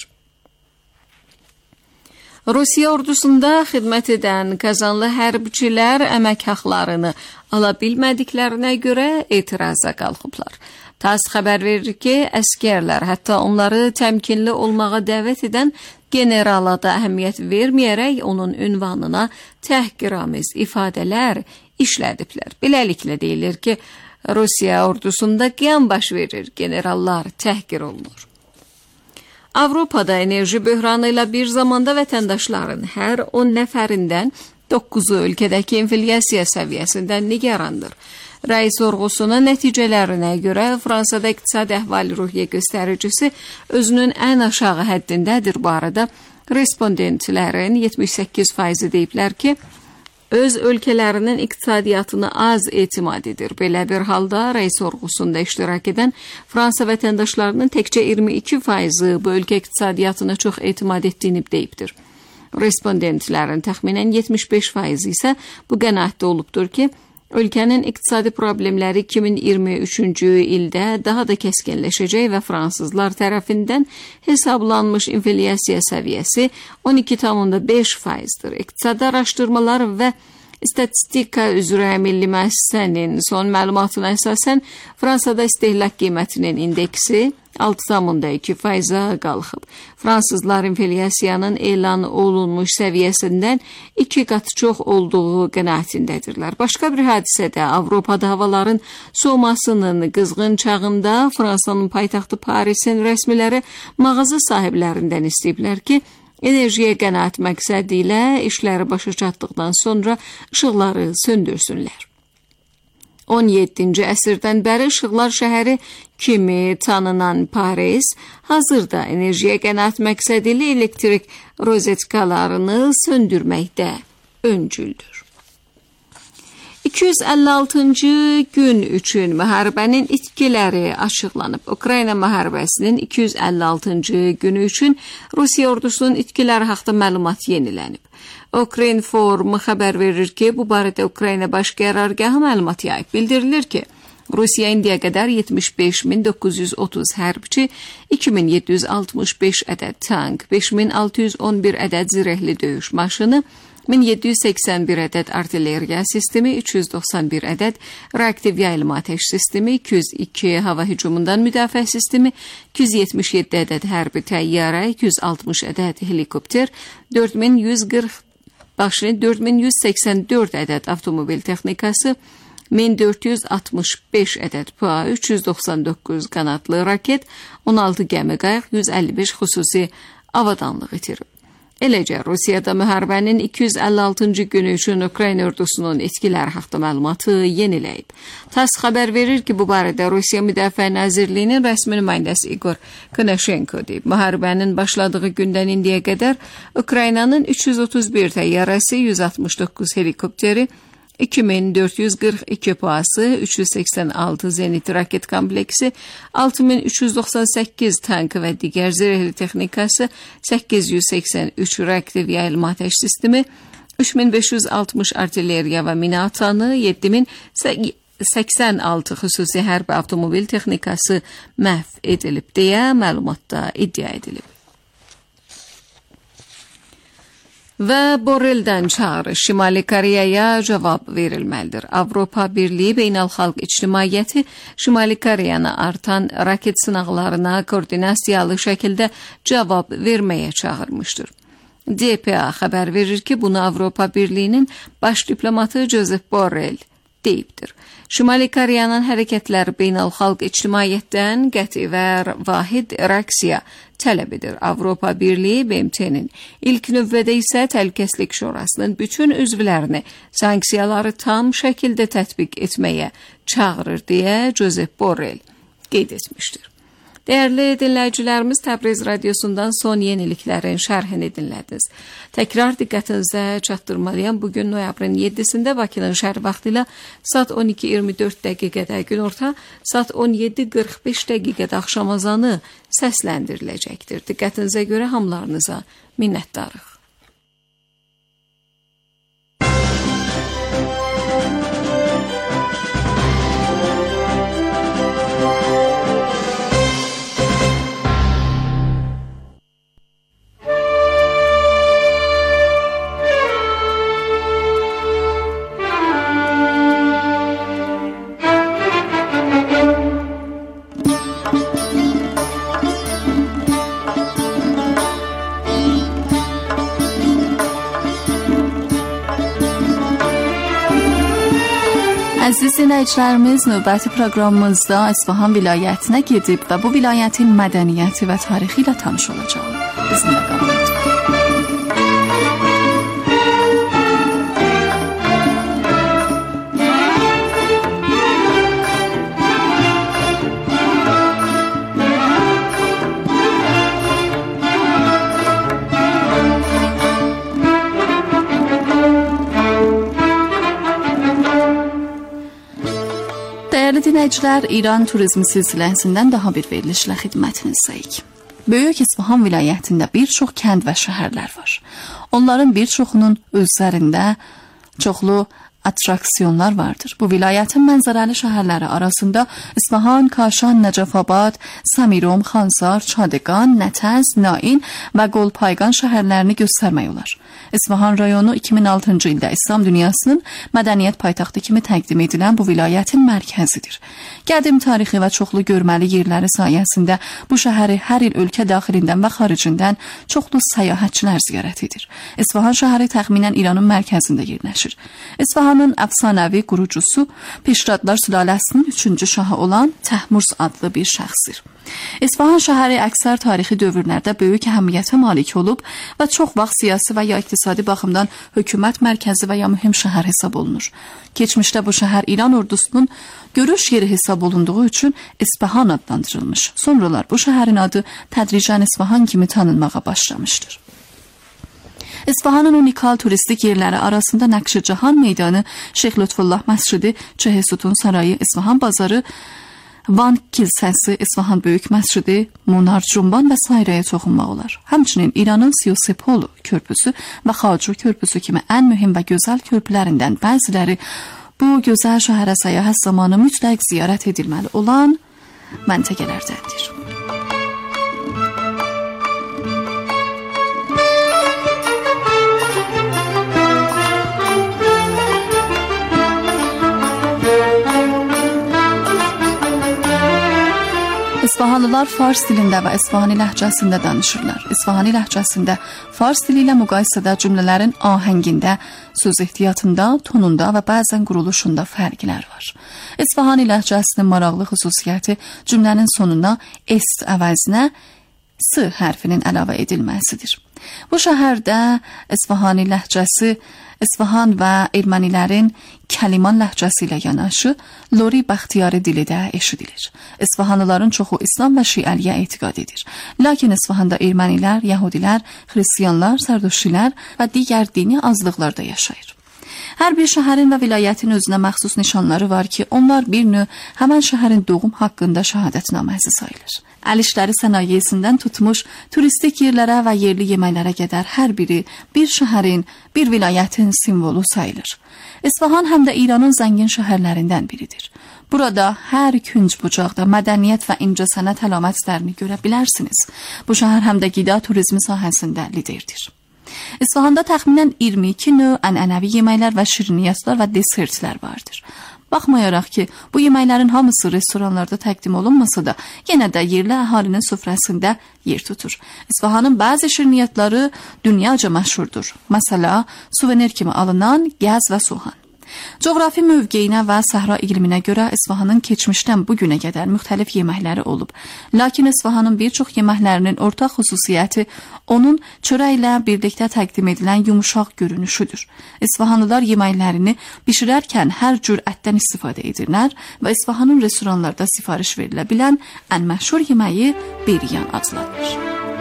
Rusiya ordusunda xidmət edən qazanlı hərbçilər əmək haqlarını ala bilmədiklərinə görə etiraza qalxıblar. TASS xəbər verir ki, əskərlər hətta onları təmkinli olmağa dəvət edən generala da əhəmiyyət verməyərək onun ünvanına təhqiramiz ifadələr işlədiblər. Beləliklə deyilir ki, Rusiya ordusunda qiyam baş verir, generallar təhqir olunur. Avropada enerji böhranı ilə bir zamanda vətəndaşların hər on nəfərindən doqquzu ölkədəki inflyasiya səviyyəsindən nigarandır. Rəy sorğusunun nəticələrinə görə Fransada iqtisadi əhval-ruhiyyə göstəricisi özünün ən aşağı həddindədir. Bu arada respondentlərin yetmiş səkkiz faizi deyiblər ki, öz ölkələrinin iqtisadiyyatını az etimad edir. Belə bir halda rəy sorğusunda iştirak edən Fransa vətəndaşlarının təkcə iyirmi iki faizi bu ölkə iqtisadiyyatına çox etimad etdiyini deyibdir. Respondentlərin təxminən yetmiş beş faizi isə bu qənaətdə olubdur ki, ölkənin iqtisadi problemləri iki min iyirmi üçüncü ildə daha da kəskinləşəcək və fransızlar tərəfindən hesablanmış inflyasiya səviyyəsi on iki tam beş faizdir. İqtisadi araşdırmalar və İstatistika üzrə Milli Müəssisənin son məlumatına əsasən Fransada istehlak qiymətinin indeksi altı tam iki faiza qalxıb. Fransızlar inflyasiyanın elan olunmuş səviyyəsindən iki qat çox olduğu qənaətindədirlər. Başqa bir hadisədə Avropada havaların soğumasının qızğın çağında Fransanın paytaxtı Parisin rəsmiləri mağaza sahiblərindən istəyiblər ki, enerjiyə qənaət məqsədi ilə işləri başa çatdıqdan sonra işıqları söndürsünlər. on yeddinci əsrdən bəri işıqlar şəhəri kimi tanınan Paris, hazırda enerjiyə qənaət məqsədi ilə elektrik rozetkalarını söndürməkdə öncüldür. iki yüz əlli altıncı gün üçün müharibənin itkiləri açıqlanıb. Ukrayna müharibəsinin iki yüz əlli altıncı günü üçün Rusiya ordusunun itkiləri haqqında məlumat yenilənib. Ukrinform xəbər verir ki, bu barədə Ukrayna baş qərargahı məlumat yayıb. Bildirilir ki, Rusiya indiyə qədər yetmiş beş min doqquz yüz otuz hərbçi, iki min yeddi yüz altmış beş ədəd tank, beş min altı yüz on bir ədəd zirehli döyüş maşını, min yeddi yüz səksən bir ədəd artilleriya sistemi, üç yüz doxsan bir ədəd reaktiv yayılma ateş sistemi, iki yüz iki hava hücumundan müdafiə sistemi, iki yüz yetmiş yeddi ədəd hərbi təyyarə, iki yüz altmış ədəd helikopter, dörd min yüz qırx dörd min yüz səksən dörd ədəd avtomobil texnikası, min dörd yüz altmış beş ədəd P A, üç yüz doxsan doqquz qanadlı raket, on altı gəmi qayıq, yüz əlli beş xüsusi avadanlıq itirib. Eləcə, Rusiyada müharibənin iki yüz əlli altıncı günü üçün Ukrayna ordusunun etkiləri haqqında məlumatı yeniləyib. TASS xəbər verir ki, bu barədə Rusiya Müdafiə Nazirliyinin rəsmi nümayəndəsi Igor Konashenko deyib. Müharibənin başladığı gündən indiyə qədər Ukraynanın üç yüz otuz bir təyyarəsi, yüz altmış doqquz helikopteri, iki min dörd yüz qırx iki P A-sı, üç yüz səksən altı zenit raket kompleksi, altı min üç yüz doxsan səkkiz tank və digər zirehli texnikası, səkkiz yüz səksən üç reaktiv yayılma ateş sistemi, üç min beş yüz altmış artilleriya və mina atanı, yeddi min səksən altı xüsusi hərbi avtomobil texnikası məhv edilib deyə məlumatda iddia edilib. Və Borrelldən çağrı Şimali Koreyaya cavab verilməlidir. Avropa Birliyi Beynəlxalq İctimaiyyəti Şimali Koreyanı artan raket sınaqlarına koordinasiyalı şəkildə cavab verməyə çağırmışdır. D P A xəbər verir ki, bunu Avropa Birliyinin baş diplomatı Josep Borrell deyibdir. Şimali Koreyanın hərəkətləri beynəlxalq ictimaiyyətdən qəti və vahid reaksiya tələb edir. Avropa Birliyi B M T-nin ilk növbədə isə Təhlükəsizlik Şurasının bütün üzvlərini sanksiyaları tam şəkildə tətbiq etməyə çağırır deyə Josep Borrell qeyd etmişdir. Değerli dinləyicilərimiz, Təbriz Radyosu'ndan son yeniliklərin şərhini dinlədiniz. Təkrar diqqətinizə çatdırmalıyam. Bugün noyabrın yeddisində Bakının şəhər vaxtı ilə saat on iki iyirmi dörd dəqiqədə günorta, saat on yeddi qırx beş dəqiqədə axşam azanı səsləndiriləcəkdir. Diqqətinizə görə hamılarınıza minnətdarıq. Əziz dinləyicilərimiz, növbəti proqramımızda İsfahan vilayətinə gedib və bu vilayətin mədəniyyəti və tarixi ilə tanış olacağıq. Bizimlə qalın. Dəyərli dinləyicilər, İran turizmi silsiləsindən daha bir verilişlə xidmətinizdəyik. Böyük İsfahan vilayətində bir çox kənd və şəhərlər var. Onların bir çoxunun özlərində çoxlu atraksiyonlar vardır. Bu vilayətin mənzərəli şəhərləri arasında İsfahan, Kaşan, Nəcəfabad, Samirom, Xansar, Çadəqan, Nətəz, Nain və Qolpayqan şəhərlərini göstərmək olar. İsfahan rayonu iki min altıncı ildə İslam dünyasının mədəniyyət paytaxtı kimi təqdim edilən bu vilayətin mərkəzidir. Qədim tarixi və çoxlu görməli yerləri sayəsində bu şəhəri hər il ölkə daxilindən və xaricindən çoxlu səyyahətçilər ziyarət edir. İsfahan şəhəri təxminən İranın mərkəzində yerləşir. İsfahanın əfsanəvi qurucusu Peşradlar sülaləsinin üçüncü şahı olan Təhmurs adlı bir şəxsdir. İsfahan şəhəri əksər tarixi dövrlərdə böyük əhəmiyyətə malik olub və çox vaxt siyasi və ya iqtisadi baxımdan hökumət mərkəzi və ya mühüm şəhər hesab olunur. Keçmişdə bu şəhər İran ordusunun görüş yeri hesab olunduğu üçün İsfahan adlandırılmış. Sonralar bu şəhərin adı tədricən İsfahan kimi tanınmağa başlamışdır. İsfahanın unikal turistik yerləri arasında Nəqşi-Cahan meydanı, Şeyx Lütfullah məscidi, Çehesutun sarayı, İsfahan bazarı, Van kilsəsi, İsfahan böyük məscidi, Munar Cumban və sairəyə toxunmaq olar. Həmçinin İranın Siyosepolu körpüsü və Xacur körpüsü kimi ən mühüm və gözəl körpülərindən bəziləri bu gözəl şəhərə səyahət zamanı mütləq ziyarət edilməli olan məntəqələrdəndir. İsfahanlılar fars dilində və İsfahani ləhcəsində danışırlar. İsfahani ləhcəsində fars dili ilə müqayisədə cümlələrin ahəngində, söz ehtiyatında, tonunda və bəzən quruluşunda fərqlər var. İsfahani ləhcəsinin maraqlı xüsusiyyəti cümlənin sonuna est əvəzinə s hərfinin əlavə edilməsidir. Bu şəhərdə İsfahani ləhcəsi İsfahan və ermənilərin Kəliman ləhcəsi ilə yanaşı Lori Bəxtiyari dili də eşidilir. İsfahanlıların çoxu İslam və Şiəliyə etiqad edir. Lakin İsfahanda ermənilər, yəhudilər, xristianlar, sərdüştilər və digər dini azlıqlar da yaşayır. Hər bir şəhərin və vilayətin özünə məxsus nişanları var ki, onlar bir növ həmən şəhərin doğum haqqında şəhadətnaməsi sayılır. Əl işləri sənayesindən tutmuş turistik yerlərə və yerli yeməklərə qədər hər biri bir şəhərin, bir vilayətin simvolu sayılır. İsfahan həm də İranın zəngin şəhərlərindən biridir. Burada hər künc bucaqda mədəniyyət və incəsənət əlamətlərini görə bilərsiniz. Bu şəhər həm də qida turizmi sahəsində liderdir. İsfahanda təxminən iyirmi iki növ ənənəvi yeməklər və şirniyyatlar və desertlər vardır. Baxmayaraq ki, bu yeməklərin hamısı restoranlarda təqdim olunmasa da, yenə də yerli əhalinin süfrəsində yer tutur. İsfahanın bəzi şirniyyatları dünyaca məşhurdur. Məsələ, suvenir kimi alınan gəz və soğan. Coğrafi mövqeyinə və səhra iqliminə görə İsfahanın keçmişdən bu günə qədər müxtəlif yeməkləri olub. Lakin İsfahanın bir çox yeməklərinin ortaq xüsusiyyəti onun çörəklə birlikdə təqdim edilən yumuşaq görünüşüdür. İsfahanlılar yeməklərini bişirərkən hər cür ətdən istifadə edirlər və İsfahanın restoranlarda sifariş verilə bilən ən məşhur yeməyi beriyan adlanır.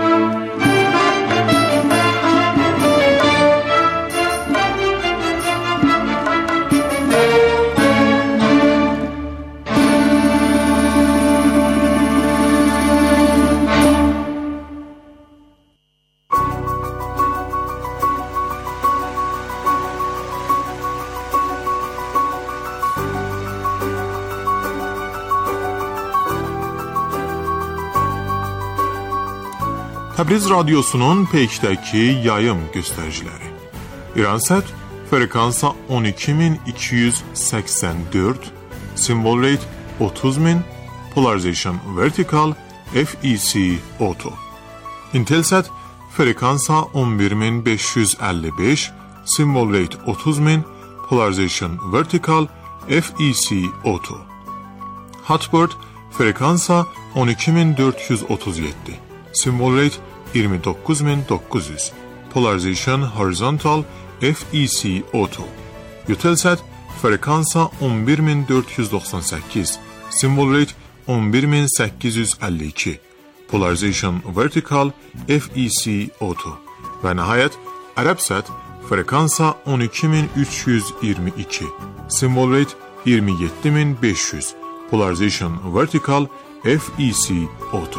Təbriz radyosunun Peyk'dəki yayım göstəriciləri. İransat frekansa on iki min iki yüz səksən dörd, symbol rate otuz min, polarization vertical, F E C auto. Intelsat frekansa on bir min beş yüz əlli beş, symbol rate otuz min, polarization vertical, F E C auto. Hotbird frekansa on iki min dörd yüz otuz yeddi, symbol rate iyirmi doqquz min doqquz yüz, polarization horizontal, F E C auto. Eutelsat frekansa on bir min dörd yüz doxsan səkkiz, symbol rate on bir min səkkiz yüz əlli iki, polarization vertical, F E C auto. Və nəhayət Ərəbsat frekansa on iki min üç yüz iyirmi iki, symbol rate iyirmi yeddi min beş yüz, polarization vertical, F E C auto.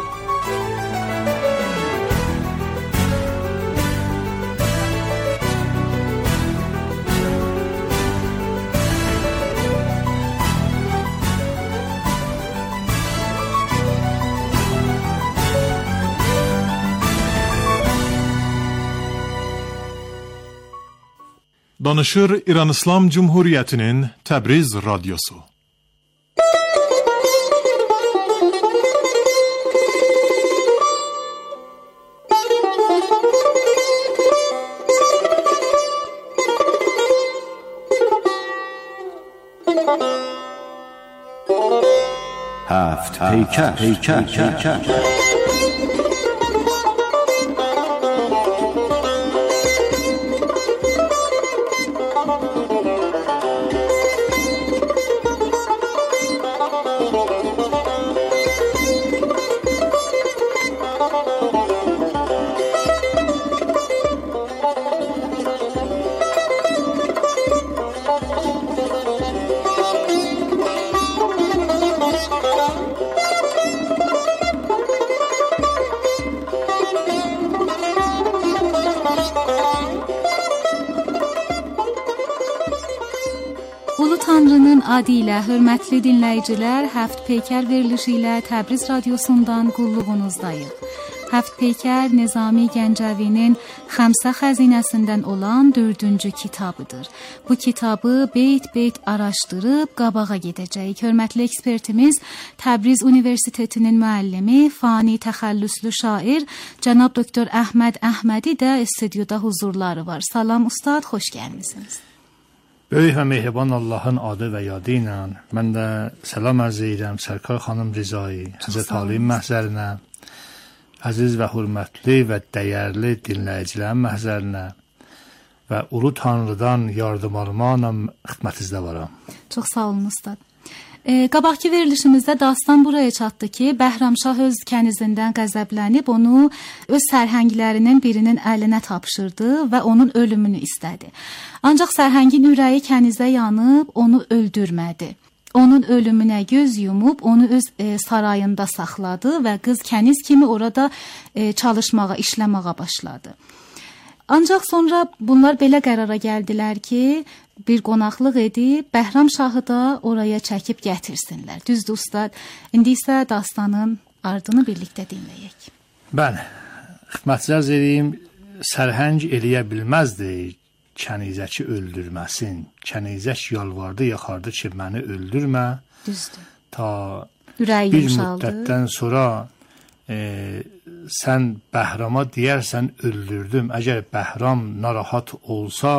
Danışır İran İslam Cumhuriyyətinin Təbriz radyosu. Həft peykər, peykər, peykər. Tanrının adı ilə hörmətli dinləyicilər, Həft Peykər verilişi ilə Təbriz radyosundan qulluğunuzdayıq. Həft Peykər Nizami Gəncəvinin Xəmsə xəzinəsindən olan dördüncü kitabıdır. Bu kitabı beyt-beyt araşdırıb qabağa gedəcəyik. Hörmətli ekspertimiz Təbriz Universitetinin müəllimi, fani təxəllüslü şair cənab doktor Əhməd Əhmədi də stüdyoda huzurları var. Salam ustad, xoş gəlmisiniz. Böyük və mehriban Allahın adı və yadı ilə mən də salam arz edirəm Sərkar xanım Rizai, Həzrət Aliyin məhzərinə, əziz və hörmətli və dəyərli dinləyicilərin məhzərinə və Ulu Tanrıdan yardım almanam xidmətinizdə varam. Çox sağ olun ustad. E, qabaqki verilişimizdə dastan buraya çatdı ki, Bəhramşah öz kənizindən qəzəblənib onu öz sərhənglərinin birinin əlinə tapşırdı və onun ölümünü istədi. Ancaq sərhəngin ürəyi kənizə yanıb onu öldürmədi. Onun ölümünə göz yumub onu öz e, sarayında saxladı və qız kəniz kimi orada e, çalışmağa, işləməyə başladı. Ancaq sonra bunlar belə qərara gəldilər ki, bir qonaqlıq edib Bəhramşahı da oraya çəkib gətirsinlər. Düzdür ustad. İndi isə dastanın ardını birlikdə dinləyək. Bəli. Xidmətinizə arz edeyim, sərhəng eləyə bilməzdi kənizəki öldürməsin. Kənizək yalvardı, yaxardı ki, məni öldürmə. Düzdür. Ta Ürəyi bir yumşaldı. müddətdən sonra e, sən Bəhrama deyərsən öldürdüm. Əgər Bəhram narahat olsa,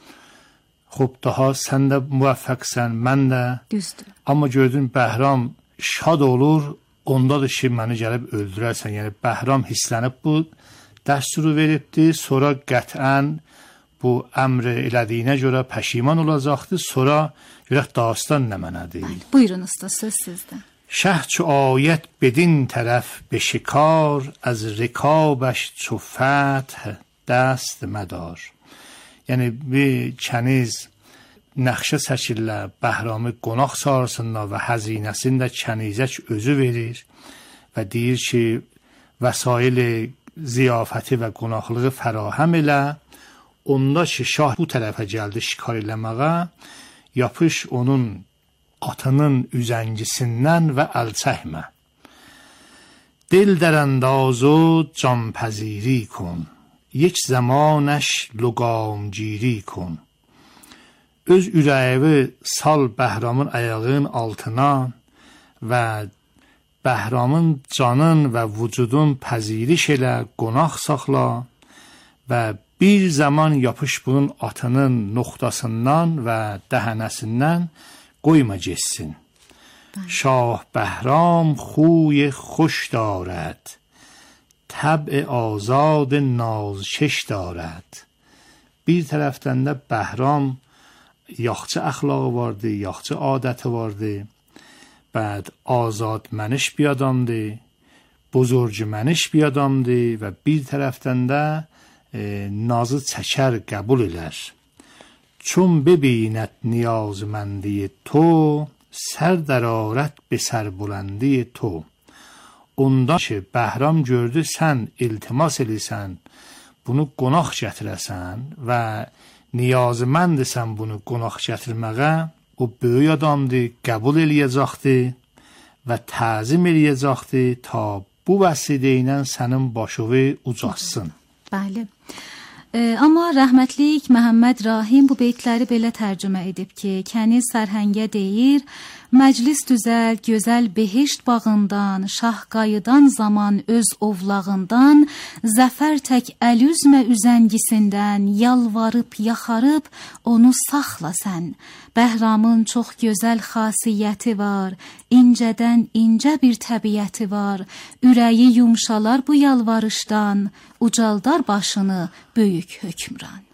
xub daha sən də müvəffəqsən, mən də. Düzdür. Amma gördün Bəhram şad olur, ondadır ki, məni gəlib öldürərsən. Yəni Bəhram hisslənib bu dəsturu veribdi, sonra qətən bu əmri elədiyinə görə pəşiman olacaqdı, sonra görək dastan nə mənədir. Buyurun usta, söz sizdə. Şəh çu ayət bedin tərəf beşikar, az rikabəş çu fəth dəst mədar. Yəni bir kəniz nəxşə çəkirlər, Bəhramı qonaq çağırsınlar və xəzinəsini də kənizək özü verir və deyir ki, vəsail ziyafəti və qonaqlığı fərahəm elə. Onda ki, şah bu tərəfə gəldi şikar eləməyə, yapış onun atının üzəngisindən və əl çəkmə. Dil dərəndazı canpəziri kün, یک زمانش لگامگیری کن. Öz ürəyi sal Bəhramın ayağının altına və Bəhramın canın və vücudun pəziriş elə, qonaq saxla və bir zaman yapış bunun atının noxtasından və dəhənəsindən qoyma geçsin. Şah Bəhram xuy xoş دارد. طبع آزاد نازکش دارد. Bir tərəfdən də Bəhram yaxçı əxlağı vardı, yaxçı adəti vardı. Bəd azad məniş bir adamdı, buzurcu məniş bir adamdı və bir tərəfdən də e, nazı çəkər qəbul elər. Çun bebinət niyazməndi to, sər dərarət be sərbuləndi to. Ondan ki, Bəhram gördü, sən iltimas edirsən, bunu qonaq gətirəsən və niyazməndirsən bunu qonaq gətirməyə, o böyük adamdır, qəbul eləyəcəkdi və təzim eləyəcəkdi ta bu vəsilə ilə sənin başıvı ucalsın. Bəli. E, amma rəhmətlik Məhəmməd Rahim bu beytləri belə tərcümə edib ki, kəniz sərhəngə deyir, məclis düzəl, gözəl behişt bağından, şah qayıdan zaman öz ovlağından, zəfər tək əl üzmə üzəngisindən, yalvarıb, yaxarıb, onu saxla sən. Bəhramın çox gözəl xasiyyəti var, incədən incə bir təbiəti var, ürəyi yumşalar bu yalvarışdan, ucaldar başını böyük hökmran.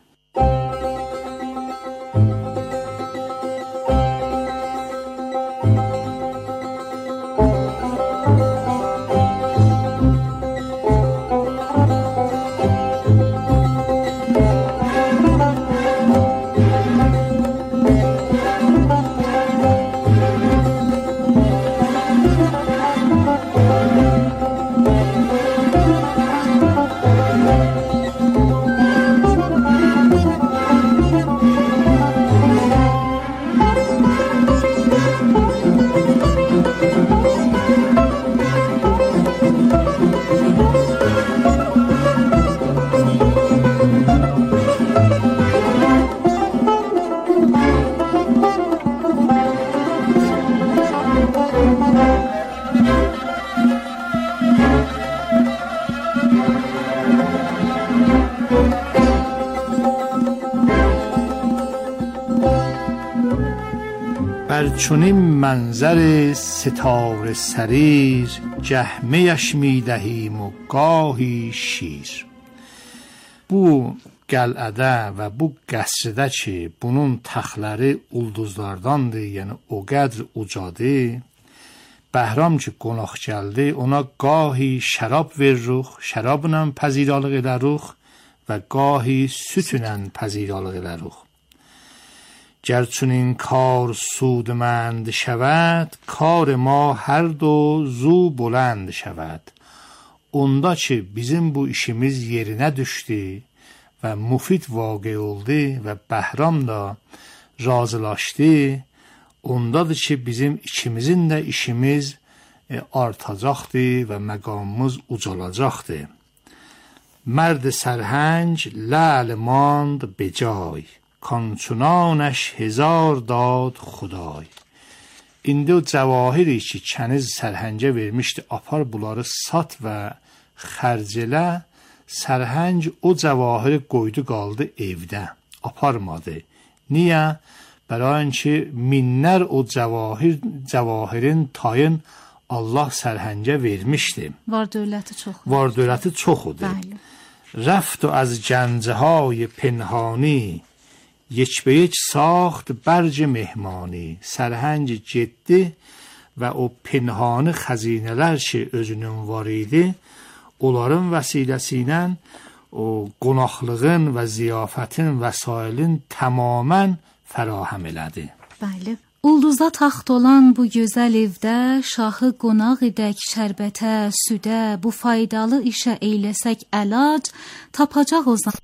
بر چنین منظر ستاره سریر cəhməyəş میدهیم و گاهی şir. Bu qəl'ədə və bu qəsrdə ki, bunun taxtları ulduzlardandır, yəni o qədr ucadır. Bəhram ki, qonaq gəldi, ona gahi şərab veririk, şərabla pəziralıq edərik və gahi sütlə pəziralıq edərik. گر چنین کار سودمند شود کار ما هر دو زو بلند شود. Onda ki bizim bu işimiz yerinə düşdü və müfid vaqe oldu və Bəhram da razılaşdı, ondadır ki bizim ikimizin də işimiz artacaqdı və məqamımız ucalacaqdı. مرد سرهنج لعل ماند به جای کانچنانش هزار داد خدای. İndi o cəvahiri ki, kəniz sərhəncə vermişdi, apar bunları sat və xərcələ. Sərhəng o cəvahiri qoydu qaldı evdə, aparmadı. Niyə? Bərain ki, minlər o cəvahir, cəvahirin tayın Allah sərhəncə vermişdi. Var dövləti çox. Var dövləti çox odur. رفت و از گنجه های پنهانی یک به یک ساخت برج مهمانی. Sərhəng getdi və o pinhanı xəzinələr ki özünün var idi, onların vəsiləsi ilə o qonaqlığın və ziyafətin vəsailin tamamən fərahəm elədi. Bəli. Ulduza taxt olan bu gözəl evdə şahı qonaq edək şərbətə, südə, bu faydalı işə eyləsək əlac, tapacaq o zaman.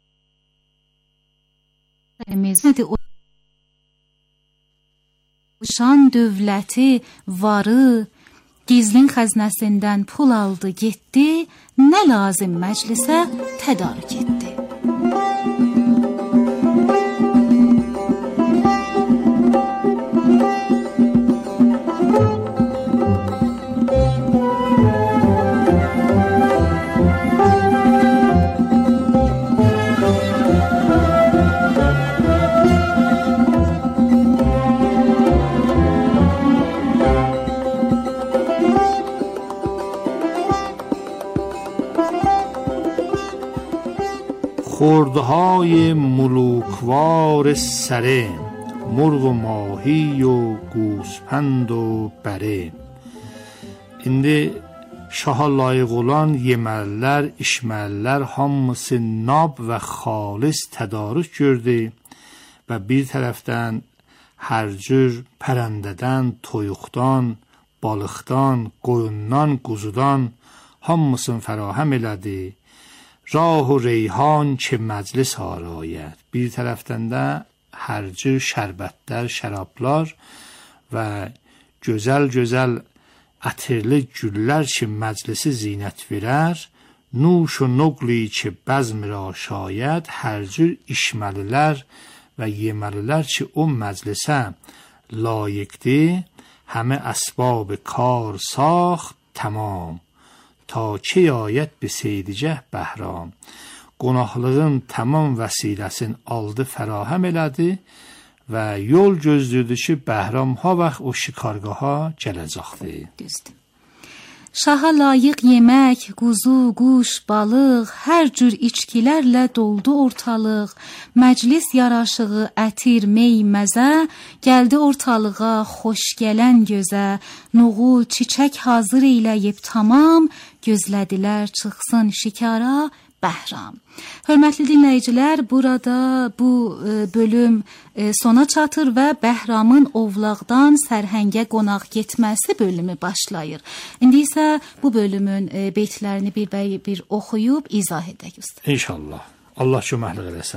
Şan dövləti, varı, gizlin xəznəsindən pul aldı, getdi, nə lazım məclisə tədarük etdi. خردهای ملوکوار سره مرغ و ماهی و گوسپند و bere. İndi şaha layiq olan yeməllər, içməllər hamısı nab və xalis tədarük gördü və bir tərəfdən hər cür pərəndədən, toyuqdan, balıqdan, qoyundan, quzudan hamısını fərahəm elədi. راه و ریحان که məclis arayət. Bir tərəfdən də hər cür şərbətlər, şərablar və gözəl-gözəl ətirli güllər ki məclisi zinət verər. Nuş و نقلی که بزم را شاید. hər cür içməlilər və yeməlilər ki o məclisə layiqdir. همه اسباب کار ساخت tamam. تا ki ayət bi seydicəh bəhram. Qonaqlığın tamam vəsiləsini aldı, fərahəm elədi və yol gözlürdü ki, Bəhram ha vaxt o şikargaha gələcəkdi. Düzdür. Şaha layiq yemək, quzu, quş, balıq, hər cür içkilərlə doldu ortalıq. Məclis yaraşığı, ətir, mey, məzə, gəldi ortalığa xoş gələn gözə. Nuğul, çiçək hazır eləyib tamam, gözlədilər çıxsın şikara Bəhram. Hörmətli dinləyicilər, burada bu e, bölüm e, sona çatır və Bəhramın ovlaqdan sərhəngə qonaq getməsi bölümü başlayır. İndi isə bu bölümün e, beytlərini bir bəy bir oxuyub izah edək usta. İnşallah. Allah köməklik eləsin.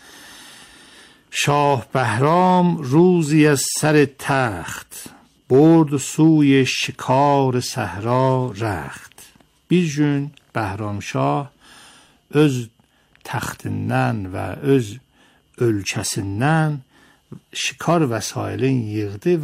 شاه بهرام روزی از سر تخت برد سوی شکار صحرا رخت. Bir gün Bəhramşah öz təxtindən və öz ölkəsindən şikar vəsailin yığdı